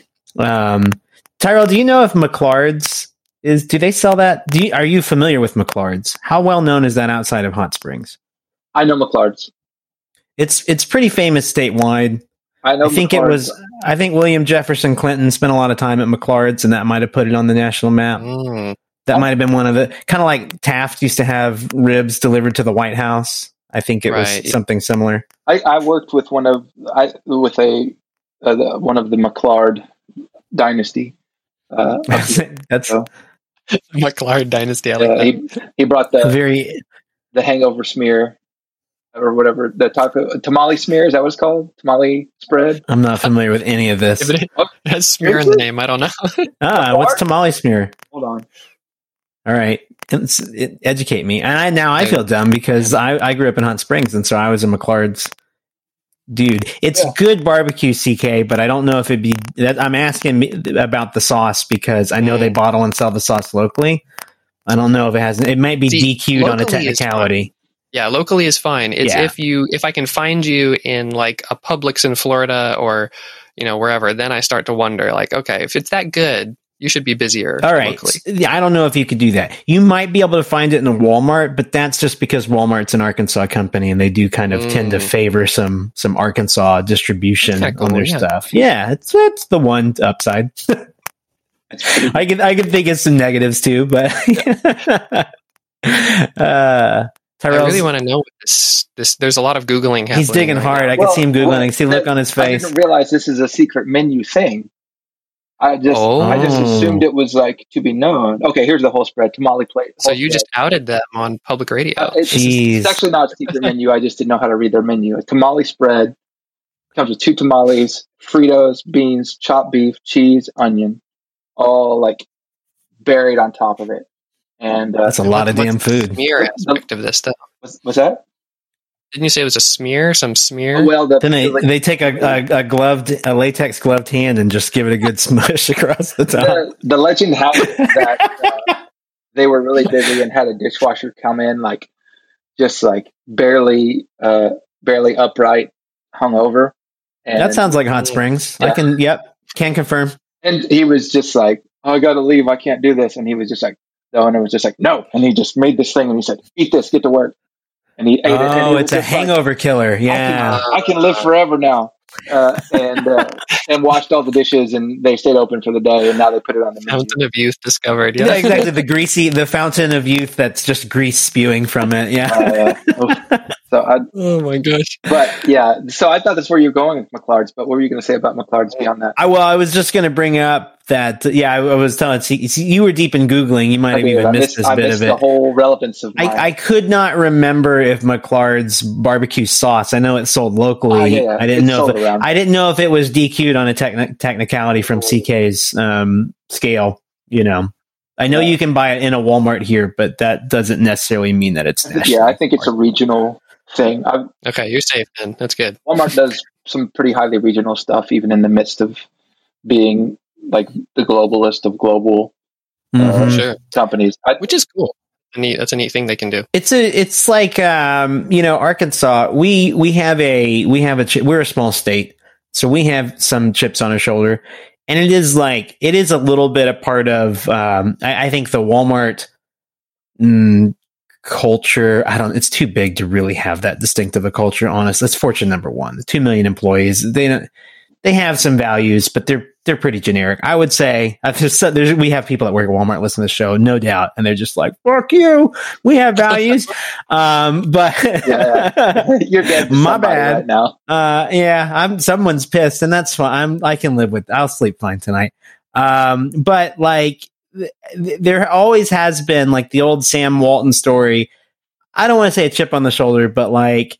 Um, Tyrell, do you know if McLard's is, do they sell that? Do you, are you familiar with McLard's? How well known is that outside of Hot Springs? I know McLard's. It's, it's pretty famous statewide. I know. I think it McLard's. was, I think William Jefferson Clinton spent a lot of time at McLard's, and that might have put it on the national map. Mm. That might have been one of the, kind of like Taft used to have ribs delivered to the White House. I think it Right. was something similar. I, I worked with one of I with a uh, the, one of the McLard dynasty. Uh, That's, that's Oh. McLaren Dynasty. I like uh, that. he he brought a the very, the hangover smear or whatever the taco tamale smear, is that what it's called? Tamale spread. I'm not familiar with any of this. If it has smear in the name, I don't know. Ah, what's tamale smear? Hold on. All right. It's, it, educate me. And I, now I feel dumb because I, I grew up in Hot Springs, and so I was a McLard's dude. It's Yeah. good barbecue, C K, but I don't know if it'd be that. I'm asking me about the sauce because I know Mm. they bottle and sell the sauce locally. I don't know if it has. It might be See, D Q'd on a locally is technicality. Yeah, locally is fine. It's Yeah. if you if I can find you in like a Publix in Florida or you know wherever, then I start to wonder like, okay, if it's that good, you should be busier. All right. locally. Yeah, I don't know if you could do that. You might be able to find it in a Walmart, but that's just because Walmart's an Arkansas company and they do kind of tend to Mm. favor some some Arkansas distribution That's kinda on cool, their yeah. stuff. Yeah, it's that's the one upside. I can I can think of some negatives too, but uh I Tyrell's, really want to know what this this. There's a lot of googling happening. he's digging right hard. now. I can Well, see him googling. well, I can see the look on his I face. didn't realize this is a secret menu thing. I just Oh. I just assumed it was like to be known. Okay, here's the whole spread. Tamale plate. So whole you spread. just outed them on public radio. Uh, it's, Jeez. it's actually not a secret menu. I just didn't know how to read their menu. A tamale spread comes with two tamales, Fritos, beans, chopped beef, cheese, onion, all like buried on top of it. And uh, That's a lot of What's damn the food. Smear aspect of this stuff. what's, what's that? Didn't you say it was a smear? Some smear? Oh, well, the, Then they, the, they take a, a, a gloved, a latex gloved hand and just give it a good smush across the top. the, the legend has it that uh, they were really busy and had a dishwasher come in, like just like barely, uh, barely upright, hungover. And, That sounds like Hot Springs. I Yeah. can, yep, can confirm. And he was just like, "Oh, I got to leave. I can't do this." And he was just like, the owner was just like, "No." And he just made this thing and he said, "Eat this, get to work." And he ate it. And Oh, he was it's a just like, hangover killer. I Yeah. can, I can live forever now. Uh, and uh, and washed all the dishes, and they stayed open for the day. And now they put it on the menu. Fountain of youth discovered. Yeah, Yeah, exactly. The greasy, the fountain of youth that's just grease spewing from it. Yeah. Uh, yeah. Oof. So I, Oh my gosh. but yeah, so I thought that's where you're going with McLards. But what were you going to say about McLards beyond that? I, well, I was just going to bring up that, yeah, I, I was telling, see, see, you were deep in Googling. You might have even I missed, missed this I bit missed of it. the whole relevance of. I, I could not remember if McLard's barbecue sauce. I know it's sold locally. Oh, yeah, yeah. I didn't It's know if sold it, around. I didn't know if it was D Q'd on a techni- technicality from C K's um, scale. You know, I know Yeah. you can buy it in a Walmart here, but that doesn't necessarily mean that it's national. Yeah, I think it's a regional thing. I've, Okay, you're safe then. That's good. Walmart does some pretty highly regional stuff, even in the midst of being like the globalist of global Mhm. Sure. companies. I, Which is cool. A neat, that's a neat thing they can do. It's a, it's like, um, you know, Arkansas, we, we have a, we have a, chi- we're a small state. So we have some chips on our shoulder, and it is like, it is a little bit a part of, um, I, I think the Walmart mm, culture. I don't, it's too big to really have that distinctive a culture. Honest. That's Fortune number one, the two million employees. They don't, they have some values, but they're, they're pretty generic. I would say I've just said there's, we have people that work at Walmart listen to the show, no doubt. And they're just like, fuck you. We have values. um, but yeah, you're getting my bad right now. Uh, yeah, I'm, someone's pissed, and that's fine. I'm, I can live with, I'll sleep fine tonight. Um, but like, th- th- there always has been like the old Sam Walton story. I don't want to say a chip on the shoulder, but like,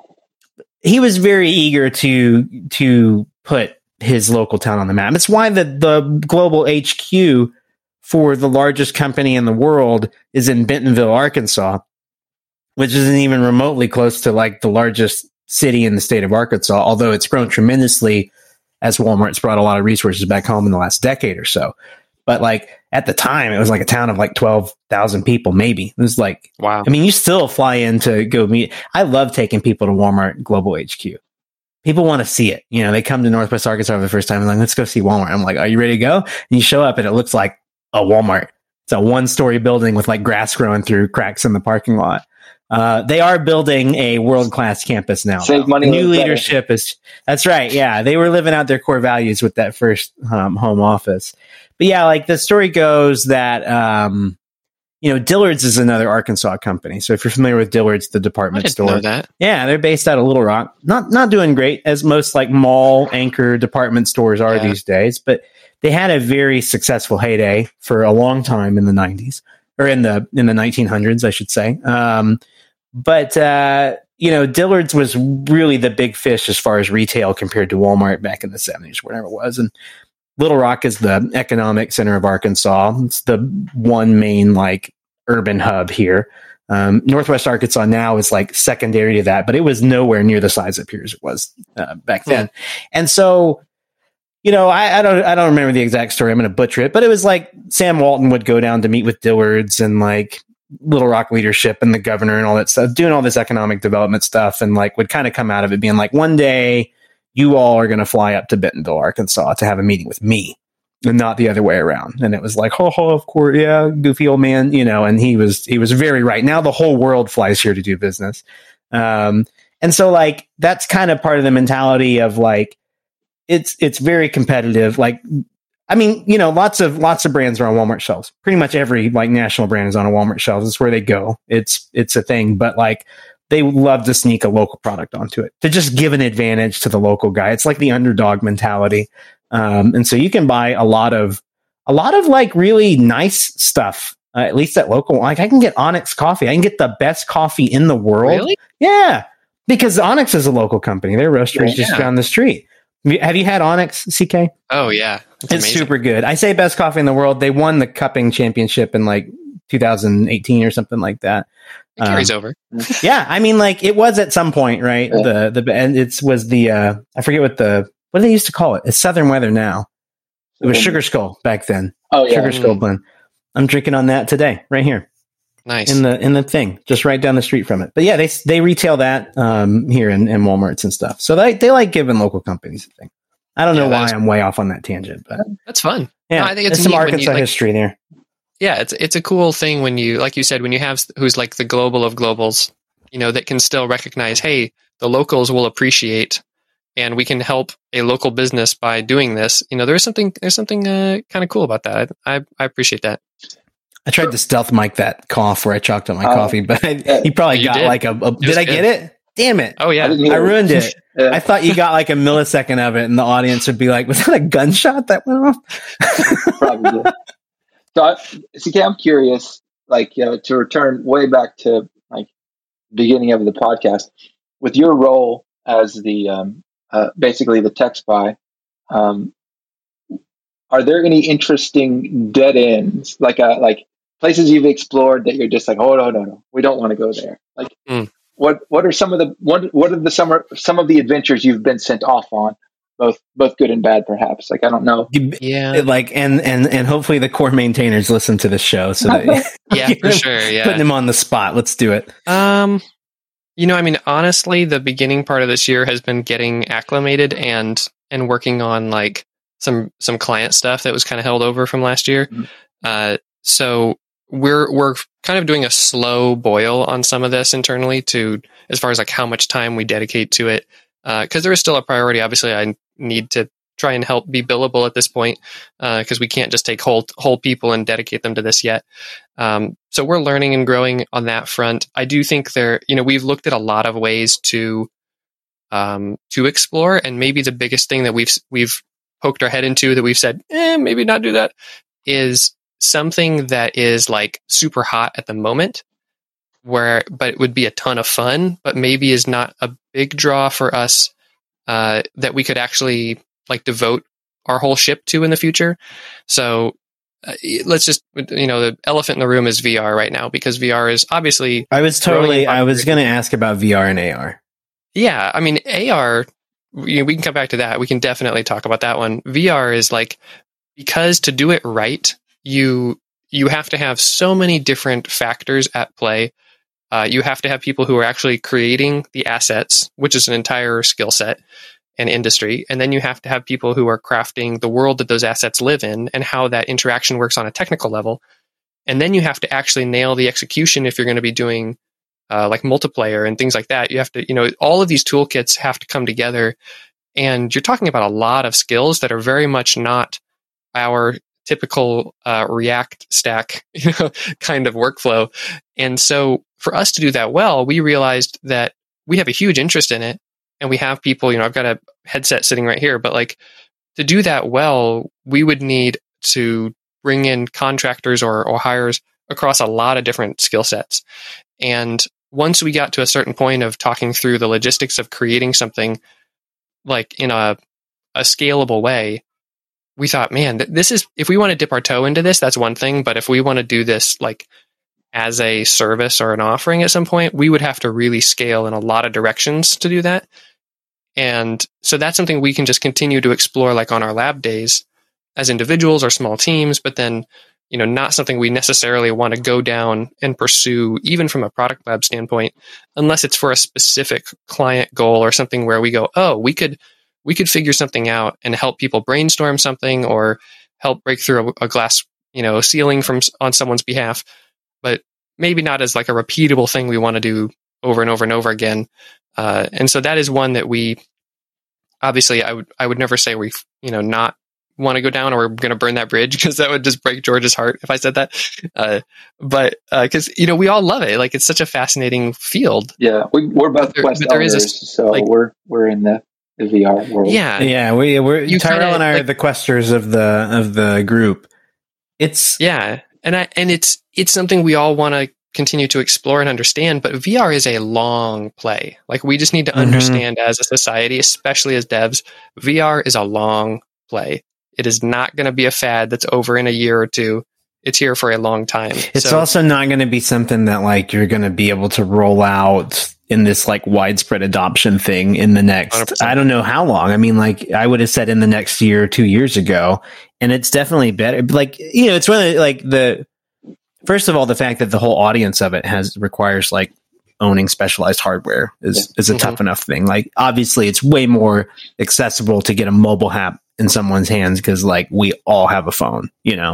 he was very eager to, to put his local town on the map. It's why the, the global H Q for the largest company in the world is in Bentonville, Arkansas, which isn't even remotely close to like the largest city in the state of Arkansas, although it's grown tremendously as Walmart's brought a lot of resources back home in the last decade or so. But like at the time, it was like a town of like twelve thousand people, maybe. It was like, Wow. I mean, you still fly in to go meet. I love taking people to Walmart Global H Q. People want to see it. You know, they come to Northwest Arkansas for the first time and like, let's go see Walmart. I'm like, are you ready to go? And you show up and it looks like a Walmart. It's a one story building with like grass growing through cracks in the parking lot. Uh, they are building a world class campus now. Save money. New live better. leadership is, that's right. Yeah. They were living out their core values with that first um, home office. But yeah, like the story goes that, um, you know, Dillard's is another Arkansas company. So if you're familiar with Dillard's, the I department didn't store, know that. yeah, they're based out of Little Rock. Not not doing great as most like mall anchor department stores are Yeah. these days, but they had a very successful heyday for a long time in the nineties or in the in the nineteen hundreds, I should say. Um, but uh, you know, Dillard's was really the big fish as far as retail compared to Walmart back in the seventies, whatever it was, and Little Rock is the economic center of Arkansas. It's the one main like urban hub here. Um, Northwest Arkansas now is like secondary to that, but it was nowhere near the size it appears it was uh, back then. And so, you know, I, I don't, I don't remember the exact story. I'm going to butcher it, but it was like Sam Walton would go down to meet with Dillard's and like Little Rock leadership and the governor and all that stuff, doing all this economic development stuff, and like would kind of come out of it being like, one day you all are going to fly up to Bentonville, Arkansas to have a meeting with me and not the other way around. And it was like, ho, ho, of course. Yeah. Goofy old man, you know, and he was, he was very right. Now the whole world flies here to do business. Um, and so like, that's kind of part of the mentality of like, it's, it's very competitive. Like, I mean, you know, lots of, lots of brands are on Walmart shelves. Pretty much every like national brand is on a Walmart shelves. It's where they go. It's, it's a thing, but like, they love to sneak a local product onto it to just give an advantage to the local guy. It's like the underdog mentality. Um, and so you can buy a lot of, a lot of like really nice stuff, uh, at least at local. Like I can get Onyx coffee. I can get the best coffee in the world. Really? Yeah. Because Onyx is a local company. Their roastery is Yeah. just down the street. Have you had Onyx, C K? Oh yeah, It's amazing. super good. I say best coffee in the world. They won the cupping championship in like two thousand eighteen or something like that. It carries Um, over. Yeah, I mean, like it was at some point, right? Yeah. The the and it was the uh, I forget what the what do they used to call it. It's Southern Weather now. It was Sugar Skull back then. Oh yeah. Sugar Skull blend. I'm drinking on that today, right here Nice. in the in the thing, just right down the street from it. But yeah, they they retail that um, here in, in Walmarts and stuff. So they they like giving local companies a thing. I don't Yeah, know why that's- I'm way off on that tangent, but That's fun. yeah, No, I think it's there's some neat when you, Arkansas like- history there. Yeah, it's it's a cool thing when you, like you said, when you have who's like the global of globals, you know, that can still recognize, hey, the locals will appreciate, and we can help a local business by doing this. You know, there's something there's something uh, kind of cool about that. I, I I appreciate that. I tried to stealth mic that cough where I chalked up my Oh. cough, but I, Yeah. he probably You got did. like a. a did was I get good. it? Damn it. Oh, yeah. I, didn't I either. ruined it. Yeah. I thought you got like a millisecond of it and the audience would be like, was that a gunshot that went off? Probably. So, I, C K, I'm curious, like, you know, to return way back to like beginning of the podcast, with your role as the um, uh, basically the tech spy, um, are there any interesting dead ends, like uh, like places you've explored that you're just like, oh no no no, we don't want to go there? Like, Mm. what what are some of the what what are the summer some of the adventures you've been sent off on? Both, both good and bad, perhaps. Like, I don't know. Yeah. Like, and, and, and hopefully the core maintainers listen to this show. So that, Yeah, you for know, sure. Yeah. putting them on the spot. Let's do it. Um, you know, I mean, honestly, the beginning part of this year has been getting acclimated and and working on like some some client stuff that was kind of held over from last year. Mhm. Uh, so we're we're kind of doing a slow boil on some of this internally to as far as like how much time we dedicate to it. Because uh, there is still a priority. Obviously, I need to try and help be billable at this point because uh, we can't just take whole whole people and dedicate them to this yet. Um, so we're learning and growing on that front. I do think there, you know, we've looked at a lot of ways to um, to explore, and maybe the biggest thing that we've we've poked our head into that we've said, eh, maybe not do that, is something that is like super hot at the moment. Where, but it would be a ton of fun, but maybe is not a big draw for us uh, that we could actually like devote our whole ship to in the future. So uh, let's just, you know, the elephant in the room is V R right now because V R is obviously. I was totally, I was going to ask about V R and A R. Yeah. I mean, A R, you know, we can come back to that. We can definitely talk about that one. V R is like, because to do it right, you, you have to have so many different factors at play. Uh, you have to have people who are actually creating the assets, which is an entire skill set and industry. And then you have to have people who are crafting the world that those assets live in and how that interaction works on a technical level. And then you have to actually nail the execution if you're going to be doing uh, like multiplayer and things like that. You have to, you know, all of these toolkits have to come together. And you're talking about a lot of skills that are very much not our typical uh, React stack, you know, kind of workflow. And so for us to do that well, we realized that we have a huge interest in it and we have people, you know, I've got a headset sitting right here, but like to do that well, we would need to bring in contractors or, or hires across a lot of different skill sets. And once we got to a certain point of talking through the logistics of creating something like in a, a scalable way, we thought, man, this is, if we want to dip our toe into this, that's one thing. But if we want to do this like as a service or an offering at some point, we would have to really scale in a lot of directions to do that. And so that's something we can just continue to explore like on our lab days as individuals or small teams, but then, you know, not something we necessarily want to go down and pursue even from a product lab standpoint, unless it's for a specific client goal or something where we go, oh, we could we could figure something out and help people brainstorm something or help break through a, a glass, you know, ceiling from on someone's behalf, but maybe not as like a repeatable thing we want to do over and over and over again. Uh, and so that is one that we, obviously I would, I would never say we, you know, not want to go down or we're going to burn that bridge because that would just break George's heart if I said that. Uh, but because, uh, you know, we all love it. Like it's such a fascinating field. Yeah. We, we're both There- Quest but there is owners, a- so like- we're, we're in the, the V R world. Yeah. Yeah, we we're You Tyrell kinda, and I are like- the questers of the of the group. It's Yeah. And I, and it's, it's something we all want to continue to explore and understand, but V R is a long play. Like we just need to Mhm. understand as a society, especially as devs, V R is a long play. It is not going to be a fad that's over in a year or two. It's here for a long time. It's So- also not going to be something that like you're going to be able to roll out in this like widespread adoption thing in the next, one hundred percent. I don't know how long. I mean, like I would have said in the next year or two years ago, and it's definitely better. Like, you know, it's really like the, first of all, the fact that the whole audience of it has requires like owning specialized hardware is, is a Mhm. tough enough thing. Like obviously it's way more accessible to get a mobile app in someone's hands because like we all have a phone, you know?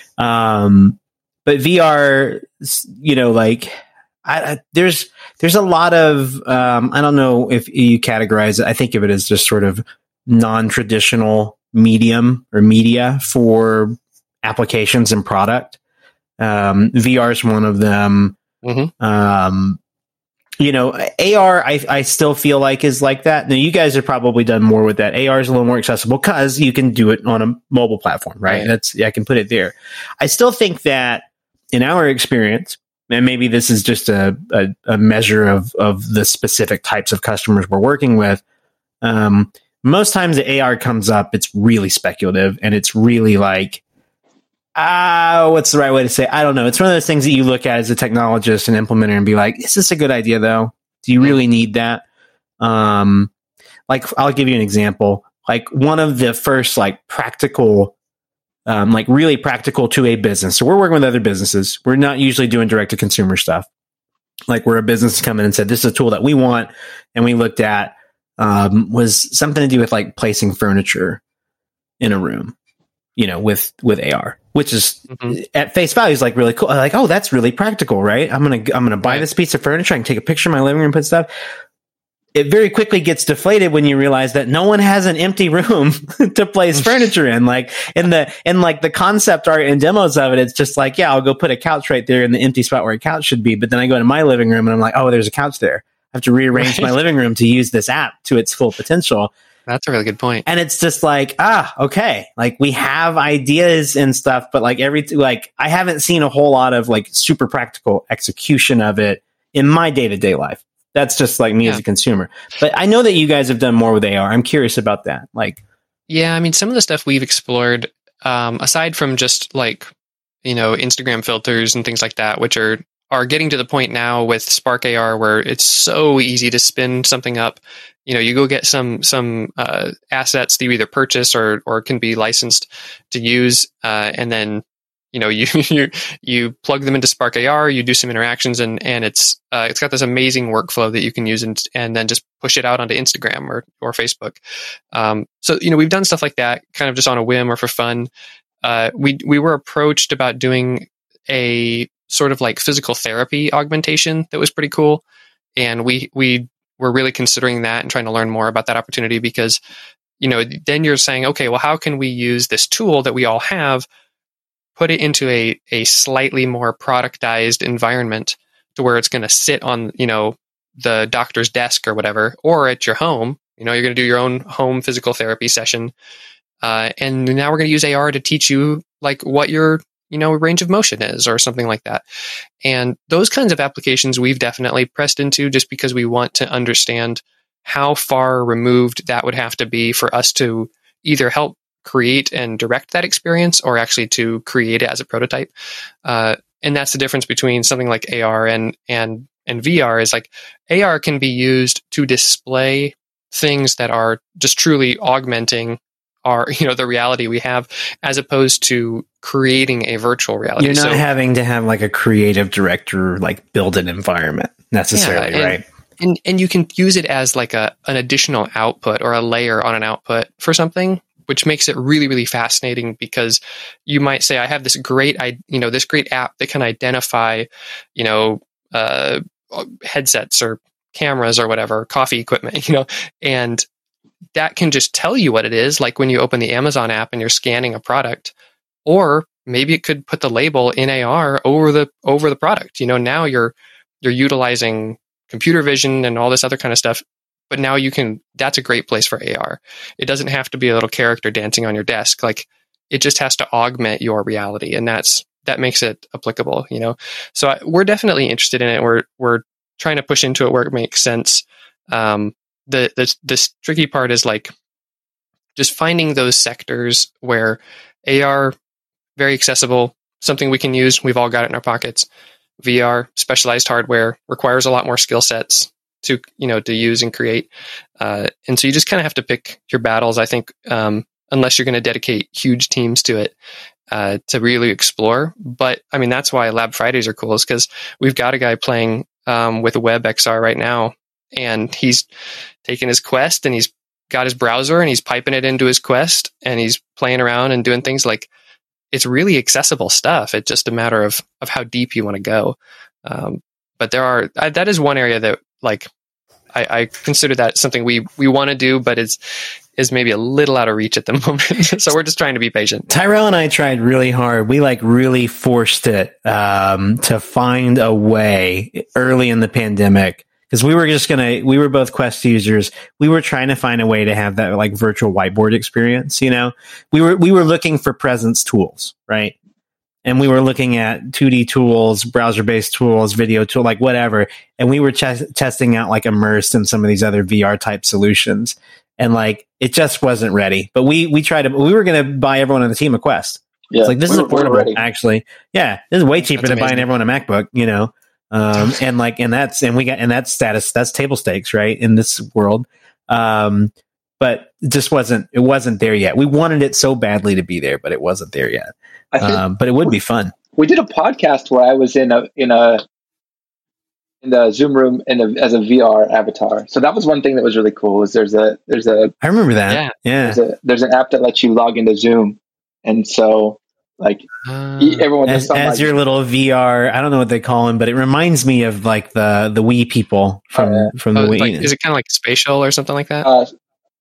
Um, but V R, you know, like I, I, there's, there's a lot of, um, I don't know if you categorize it. I think of it as just sort of non-traditional medium or media for applications and product. Um, V R is one of them. Mhm. Um, you know, A R, I, I still feel like is like that. Now, you guys have probably done more with that. A R is a little more accessible because you can do it on a mobile platform, right? Right. That's, I can put it there. I still think that in our experience, and maybe this is just a, a, a measure of, of the specific types of customers we're working with. Um, most times the A R comes up, it's really speculative and it's really like, ah, what's the right way to say it? I don't know. It's one of those things that you look at as a technologist and implementer and be like, is this a good idea though? Do you really need that? Um, like, I'll give you an example. Like one of the first like practical, um, like really practical to a business. So we're working with other businesses. We're not usually doing direct to consumer stuff. Like where a business come in and said, this is a tool that we want. And we looked at, um, was something to do with like placing furniture in a room, you know, with, with A R. Which is mm-hmm. at face value is like really cool. Like, oh, that's really practical, right? I'm gonna I'm gonna buy right. this piece of furniture. I can take a picture of my living room, put stuff. It very quickly gets deflated when you realize that no one has an empty room to place furniture in. Like in the in like the concept art and demos of it, it's just like, yeah, I'll go put a couch right there in the empty spot where a couch should be. But then I go into my living room and I'm like, oh, there's a couch there. I have to rearrange right. my living room to use this app to its full potential. That's a really good point. And it's just like, ah, okay. Like we have ideas and stuff, but like every, like I haven't seen a whole lot of like super practical execution of it in my day to day life. That's just like me yeah. as a consumer. But I know that you guys have done more with A R. I'm curious about that. Like, yeah, I mean, some of the stuff we've explored, um, aside from just like, you know, Instagram filters and things like that, which are, are getting to the point now with Spark A R where it's so easy to spin something up. You know, you go get some some uh, assets that you either purchase or or can be licensed to use, uh, and then you know you you you plug them into Spark A R, you do some interactions, and and it's uh, it's got this amazing workflow that you can use, and and then just push it out onto Instagram or or Facebook. Um, so you know we've done stuff like that, kind of just on a whim or for fun. Uh, we we were approached about doing a sort of like physical therapy augmentation that was pretty cool, and we we. We're really considering that and trying to learn more about that opportunity because, you know, then you're saying, okay, well, how can we use this tool that we all have, put it into a, a slightly more productized environment to where it's going to sit on, you know, the doctor's desk or whatever, or at your home. You know, you're going to do your own home physical therapy session. Uh, and now we're going to use A R to teach you like what your, you know, range of motion is or something like that. And those kinds of applications we've definitely pressed into just because we want to understand how far removed that would have to be for us to either help create and direct that experience or actually to create it as a prototype. Uh, and that's the difference between something like A R and, and, and V R is like A R can be used to display things that are just truly augmenting our, you know, the reality we have, as opposed to creating a virtual reality. You're not so, having to have like a creative director like build an environment necessarily, yeah, and, right? And and you can use it as like a an additional output or a layer on an output for something, which makes it really, really fascinating because you might say, I have this great, I you know, this great app that can identify, you know, uh, headsets or cameras or whatever, coffee equipment, you know, and that can just tell you what it is, like when you open the Amazon app and you're scanning a product, or maybe it could put the label in A R over the over the product. You know, now you're you're utilizing computer vision and all this other kind of stuff, but now you can. That's a great place for A R. It doesn't have to be a little character dancing on your desk. Like it just has to augment your reality, and that's that makes it applicable. You know, so I, we're definitely interested in it. We're we're trying to push into it where it makes sense. Um, The, the this tricky part is like just finding those sectors where A R, very accessible, something we can use. We've all got it in our pockets. V R, specialized hardware, requires a lot more skill sets to, you know, to use and create. Uh, and so you just kind of have to pick your battles, I think, um, unless you're going to dedicate huge teams to it uh, to really explore. But I mean, that's why Lab Fridays are cool, is because we've got a guy playing um, with a WebXR right now. And he's taking his Quest and he's got his browser and he's piping it into his Quest and he's playing around and doing things. Like it's really accessible stuff. It's just a matter of, of how deep you want to go. Um, but there are, I, that is one area that like, I, I consider that something we, we want to do, but is, is maybe a little out of reach at the moment. So we're just trying to be patient. Tyrell and I tried really hard. We like really forced it, um, to find a way early in the pandemic. because we were just gonna, we were both Quest users. We were trying to find a way to have that like virtual whiteboard experience. You know, we were we were looking for presence tools, right? And we were looking at two D tools, browser based tools, video tool, like whatever. And we were ch- testing out like Immersed and some of these other V R type solutions, and like it just wasn't ready. But we we tried to, we were gonna buy everyone on the team a Quest. Yeah, it's like this we is were, affordable, we actually. Yeah, this is way cheaper than buying everyone a MacBook, you know. Um, and like, and that's, and we got, and that's status, that's table stakes, right? In this world. Um, but it just wasn't, it wasn't there yet. We wanted it so badly to be there, but it wasn't there yet. I think um, but it would we, be fun. We did a podcast where I was in a, in a, in the Zoom room in a, as a V R avatar. So that was one thing that was really cool is there's a, there's a, I remember that. Yeah. yeah. There's, a, there's an app that lets you log into Zoom. And so, like uh, everyone as, as your little V R, I don't know what they call him, but it reminds me of like the the Wii people from uh, from the uh, Wii. Like, is it kind of like spatial or something like that? Uh,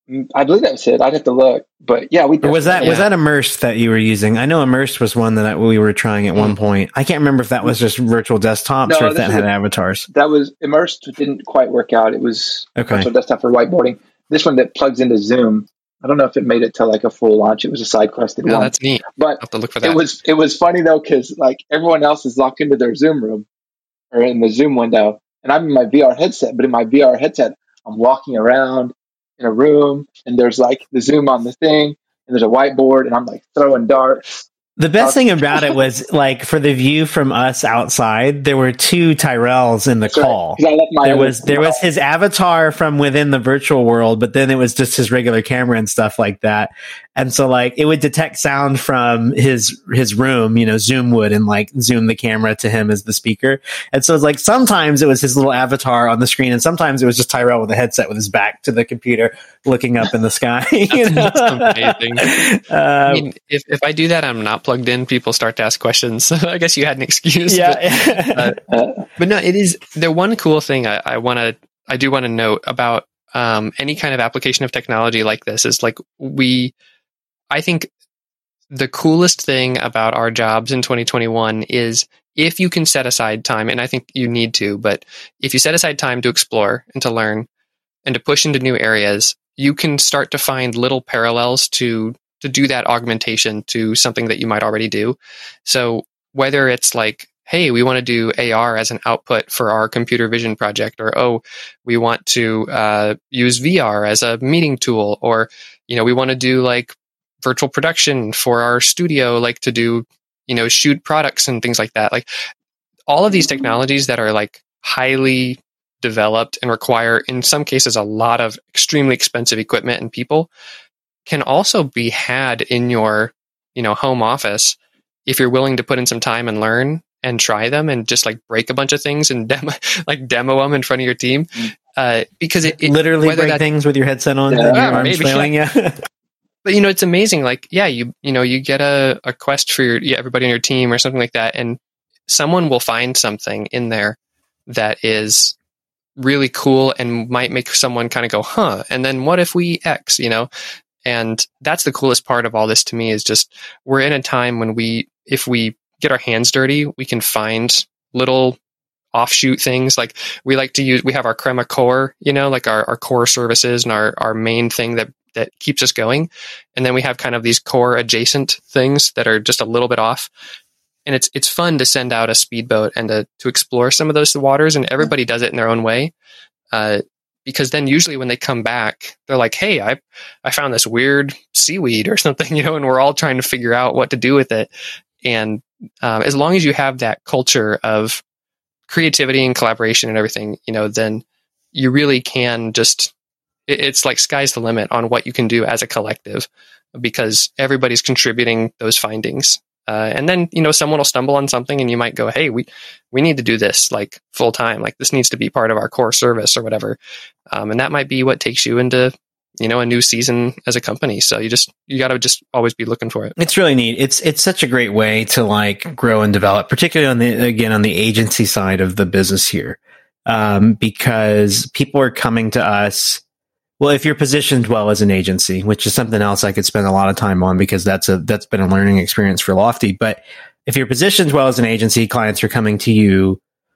I believe that's it. I'd have to look, but yeah, we. Or was that yeah. was that Immersed that you were using? I know Immersed was one that we were trying at mm. one point. I can't remember if that was just virtual desktops no, or if that had a, avatars. That was Immersed. Didn't quite work out. It was okay. virtual desktop for whiteboarding. This one that plugs into Zoom. I don't know if it made it to like a full launch. It was a side quested no, one. That's neat. But I'll have to look for that. It was it was funny though because like everyone else is locked into their Zoom room or in the Zoom window, and I'm in my V R headset. But in my V R headset, I'm walking around in a room, and there's like the Zoom on the thing, and there's a whiteboard, and I'm like throwing darts. The best thing about it was like for the view from us outside, there were two Tyrells in the That's call. Right. There was there was his avatar from within the virtual world, but then it was just his regular camera and stuff like that. And so like it would detect sound from his his room, you know, Zoom would and like zoom the camera to him as the speaker. And so it's like sometimes it was his little avatar on the screen, and sometimes it was just Tyrell with a headset with his back to the computer looking up in the sky. You know? That's amazing. Uh, I mean, if if I do that, I'm not plugged in. People start to ask questions. I guess you had an excuse. Yeah. But, uh, but no, it is the one cool thing I, I want to, I do want to note about um, any kind of application of technology like this is like we, I think the coolest thing about our jobs in twenty twenty-one is if you can set aside time, and I think you need to, but if you set aside time to explore and to learn and to push into new areas, you can start to find little parallels to to do that augmentation to something that you might already do. So whether it's like, hey, we want to do A R as an output for our computer vision project, or, oh, we want to uh, use V R as a meeting tool, or, you know, we want to do like virtual production for our studio, like to do, you know, shoot products and things like that. Like all of these technologies that are like highly developed and require, in some cases, a lot of extremely expensive equipment and people can also be had in your, you know, home office if you're willing to put in some time and learn and try them and just like break a bunch of things and demo, like demo them in front of your team. Uh, because it, it literally break that, things with your headset on, yeah, and your arms maybe, flailing, yeah. But you know, it's amazing. Like, yeah, you you know, you get a, a quest for your yeah, everybody on your team or something like that, and someone will find something in there that is really cool and might make someone kind of go, huh? And then what if we X? You know. And that's the coolest part of all this to me is just we're in a time when we, if we get our hands dirty, we can find little offshoot things. Like we like to use, we have our Crema core, you know, like our, our core services and our, our main thing that, that keeps us going. And then we have kind of these core adjacent things that are just a little bit off. And it's, it's fun to send out a speedboat and to, to explore some of those waters, and everybody does it in their own way. Uh, Because then usually when they come back, they're like, hey, I I found this weird seaweed or something, you know, and we're all trying to figure out what to do with it. And um, as long as you have that culture of creativity and collaboration and everything, you know, then you really can just, it, it's like sky's the limit on what you can do as a collective because everybody's contributing those findings. Uh, and then, you know, someone will stumble on something and you might go, hey, we, we need to do this like full time. Like this needs to be part of our core service or whatever. Um, and that might be what takes you into, you know, a new season as a company. So you just, you got to just always be looking for it. It's really neat. It's, it's such a great way to like grow and develop, particularly on the, again, on the agency side of the business here. Um, because people are coming to us. Well, if you're positioned well as an agency, which is something else I could spend a lot of time on because that's a that's been a learning experience for Lofty. But if you're positioned well as an agency, clients are coming to you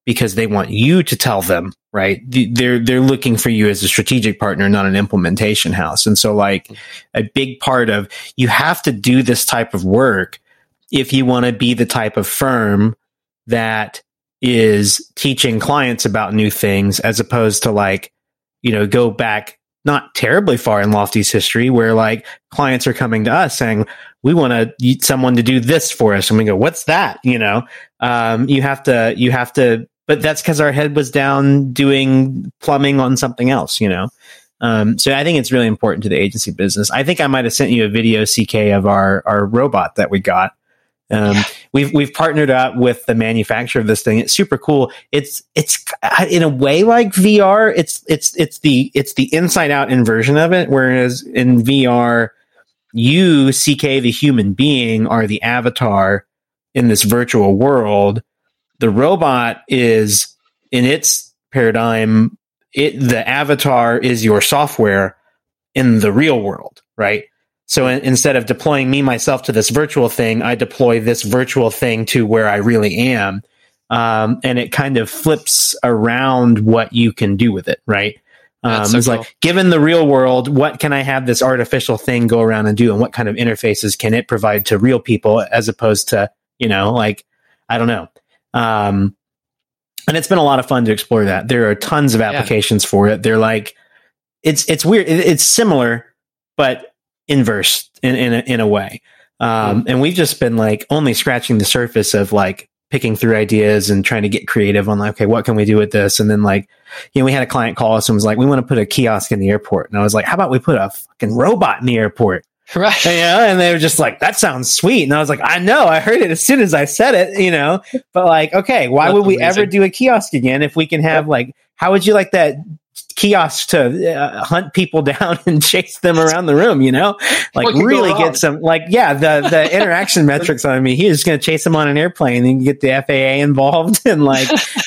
because they want you to tell them, right? They're, they're looking for you as a strategic partner, not an implementation house. And so like a big part of, you have to do this type of work if you want to be the type of firm that is teaching clients about new things, as opposed to like, you know, go back not terribly far in Lofty's history where like clients are coming to us saying, we want to someone to do this for us. And we go, what's that? You know, um, you have to, you have to, but that's because our head was down doing plumbing on something else, you know? Um, so I think it's really important to the agency business. I think I might have sent you a video, C K, of our, our robot that we got. Um, yeah. we've, we've partnered up with the manufacturer of this thing. It's super cool. It's, it's in a way like V R. It's, it's, it's the, it's the inside out inversion of it. Whereas in V R, you, C K, the human being, are the avatar in this virtual world. The robot is, in its paradigm, it, the avatar is your software in the real world, right? So in, instead of deploying me myself to this virtual thing, I deploy this virtual thing to where I really am. Um, and it kind of flips around what you can do with it, right? Um, so it's cool. Like, given the real world, what can I have this artificial thing go around and do? And what kind of interfaces can it provide to real people, as opposed to, you know, like, I don't know. Um, and it's been a lot of fun to explore that. There are tons of applications yeah. for it. They're like, it's, it's weird. It, it's similar, but inverse in, in, a, in a way. Um, mm. And we've just been like only scratching the surface of like picking through ideas and trying to get creative on like, okay, what can we do with this? And then like, you know, we had a client call us and was like, we want to put a kiosk in the airport. And I was like, how about we put a fucking robot in the airport? Right. You know, and they were just like, that sounds sweet. And I was like, I know, I heard it as soon as I said it, you know, but like, okay, why That's would we amazing. ever do a kiosk again if we can have like, how would you like that kiosk to uh, hunt people down and chase them around the room, you know, like really get some, like, yeah, the, the interaction metrics on me. He's just going to chase them on an airplane and get the F A A involved. And like,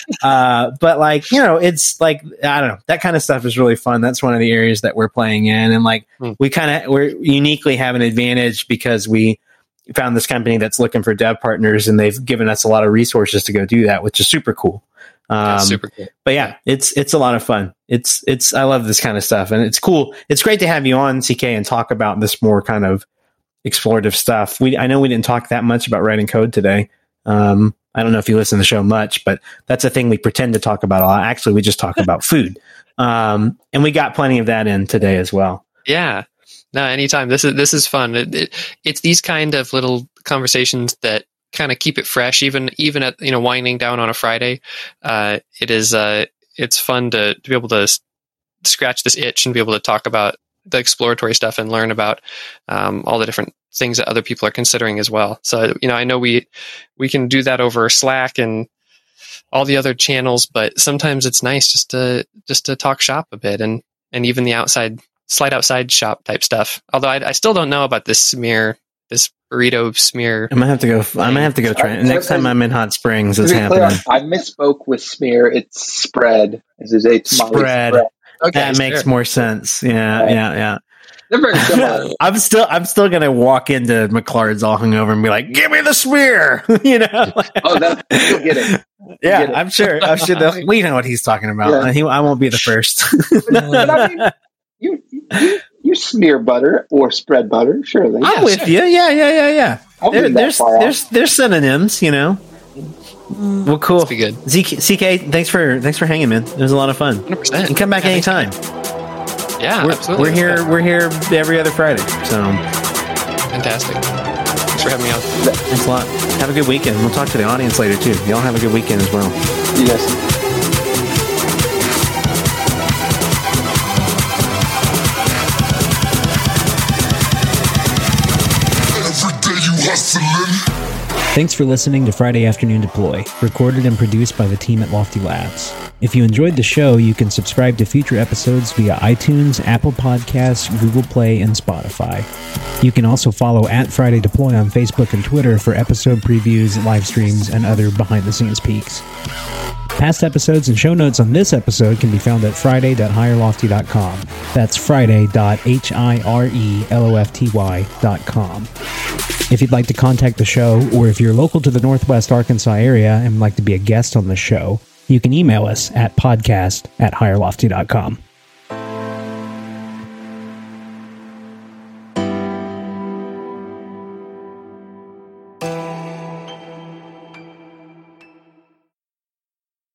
uh, but like, you know, it's like, I don't know, that kind of stuff is really fun. That's one of the areas that we're playing in. And like, hmm. we kind of, we're uniquely have an advantage because we found this company that's looking for dev partners and they've given us a lot of resources to go do that, which is super cool. Um, That's super cool. But yeah, it's it's a lot of fun. It's it's I love this kind of stuff, and it's cool. It's great to have you on, C K, and talk about this more kind of explorative stuff. We I know we didn't talk that much about writing code today. Um, I don't know if you listen to the show much, but that's a thing we pretend to talk about a lot. Actually, we just talk about food, um, and we got plenty of that in today as well. Yeah, no, anytime. This is this is fun. It, it, it's these kind of little conversations that kind of keep it fresh, even even at, you know, winding down on a Friday. Uh, it is uh, it's fun to, to be able to s- scratch this itch and be able to talk about the exploratory stuff and learn about um, all the different things that other people are considering as well. So, you know, I know we we can do that over Slack and all the other channels, but sometimes it's nice just to just to talk shop a bit, and and even the outside slide outside shop type stuff. Although I, I still don't know about this smear. This burrito smear. I'm gonna have to go. I'm gonna have to go try it. Next time I'm in Hot Springs, it's happening. Clear, I misspoke with smear. It's spread. It's a spread. spread. Okay, that sure. makes more sense. Yeah, right. yeah, yeah. They're very similar. I'm still, I'm still gonna walk into McLard's all hungover and be like, "Give me the smear," you know. Oh, that you'll get it. You'll yeah, get it. I'm sure. I'm sure. We know what he's talking about. Yeah. He, I won't be the first. but, but I mean, you, you, you smear butter or spread butter, surely. I'm yeah, with sure. you. Yeah, yeah, yeah, yeah. There, there's, there's, there's synonyms, you know. Mm. Well, cool. Be good. Z K, C K, thanks for thanks for hanging, man. It was a lot of fun. one hundred percent. And come back yeah, anytime. Yeah, we're, absolutely. We're here. We're here every other Friday. So fantastic. Thanks for having me on. Thanks a lot. Have a good weekend. We'll talk to the audience later too. Y'all have a good weekend as well. You guys. Thanks for listening to Friday Afternoon Deploy, recorded and produced by the team at Lofty Labs. If you enjoyed the show, you can subscribe to future episodes via iTunes, Apple Podcasts, Google Play, and Spotify. You can also follow at Friday Deploy on Facebook and Twitter for episode previews, live streams, and other behind-the-scenes peeks. Past episodes and show notes on this episode can be found at friday dot hire lofty dot com. That's friday dot hirelofty dot com. If you'd like to contact the show, or if you're local to the Northwest Arkansas area and would like to be a guest on the show, You can email us at podcast at higherlofty dot com.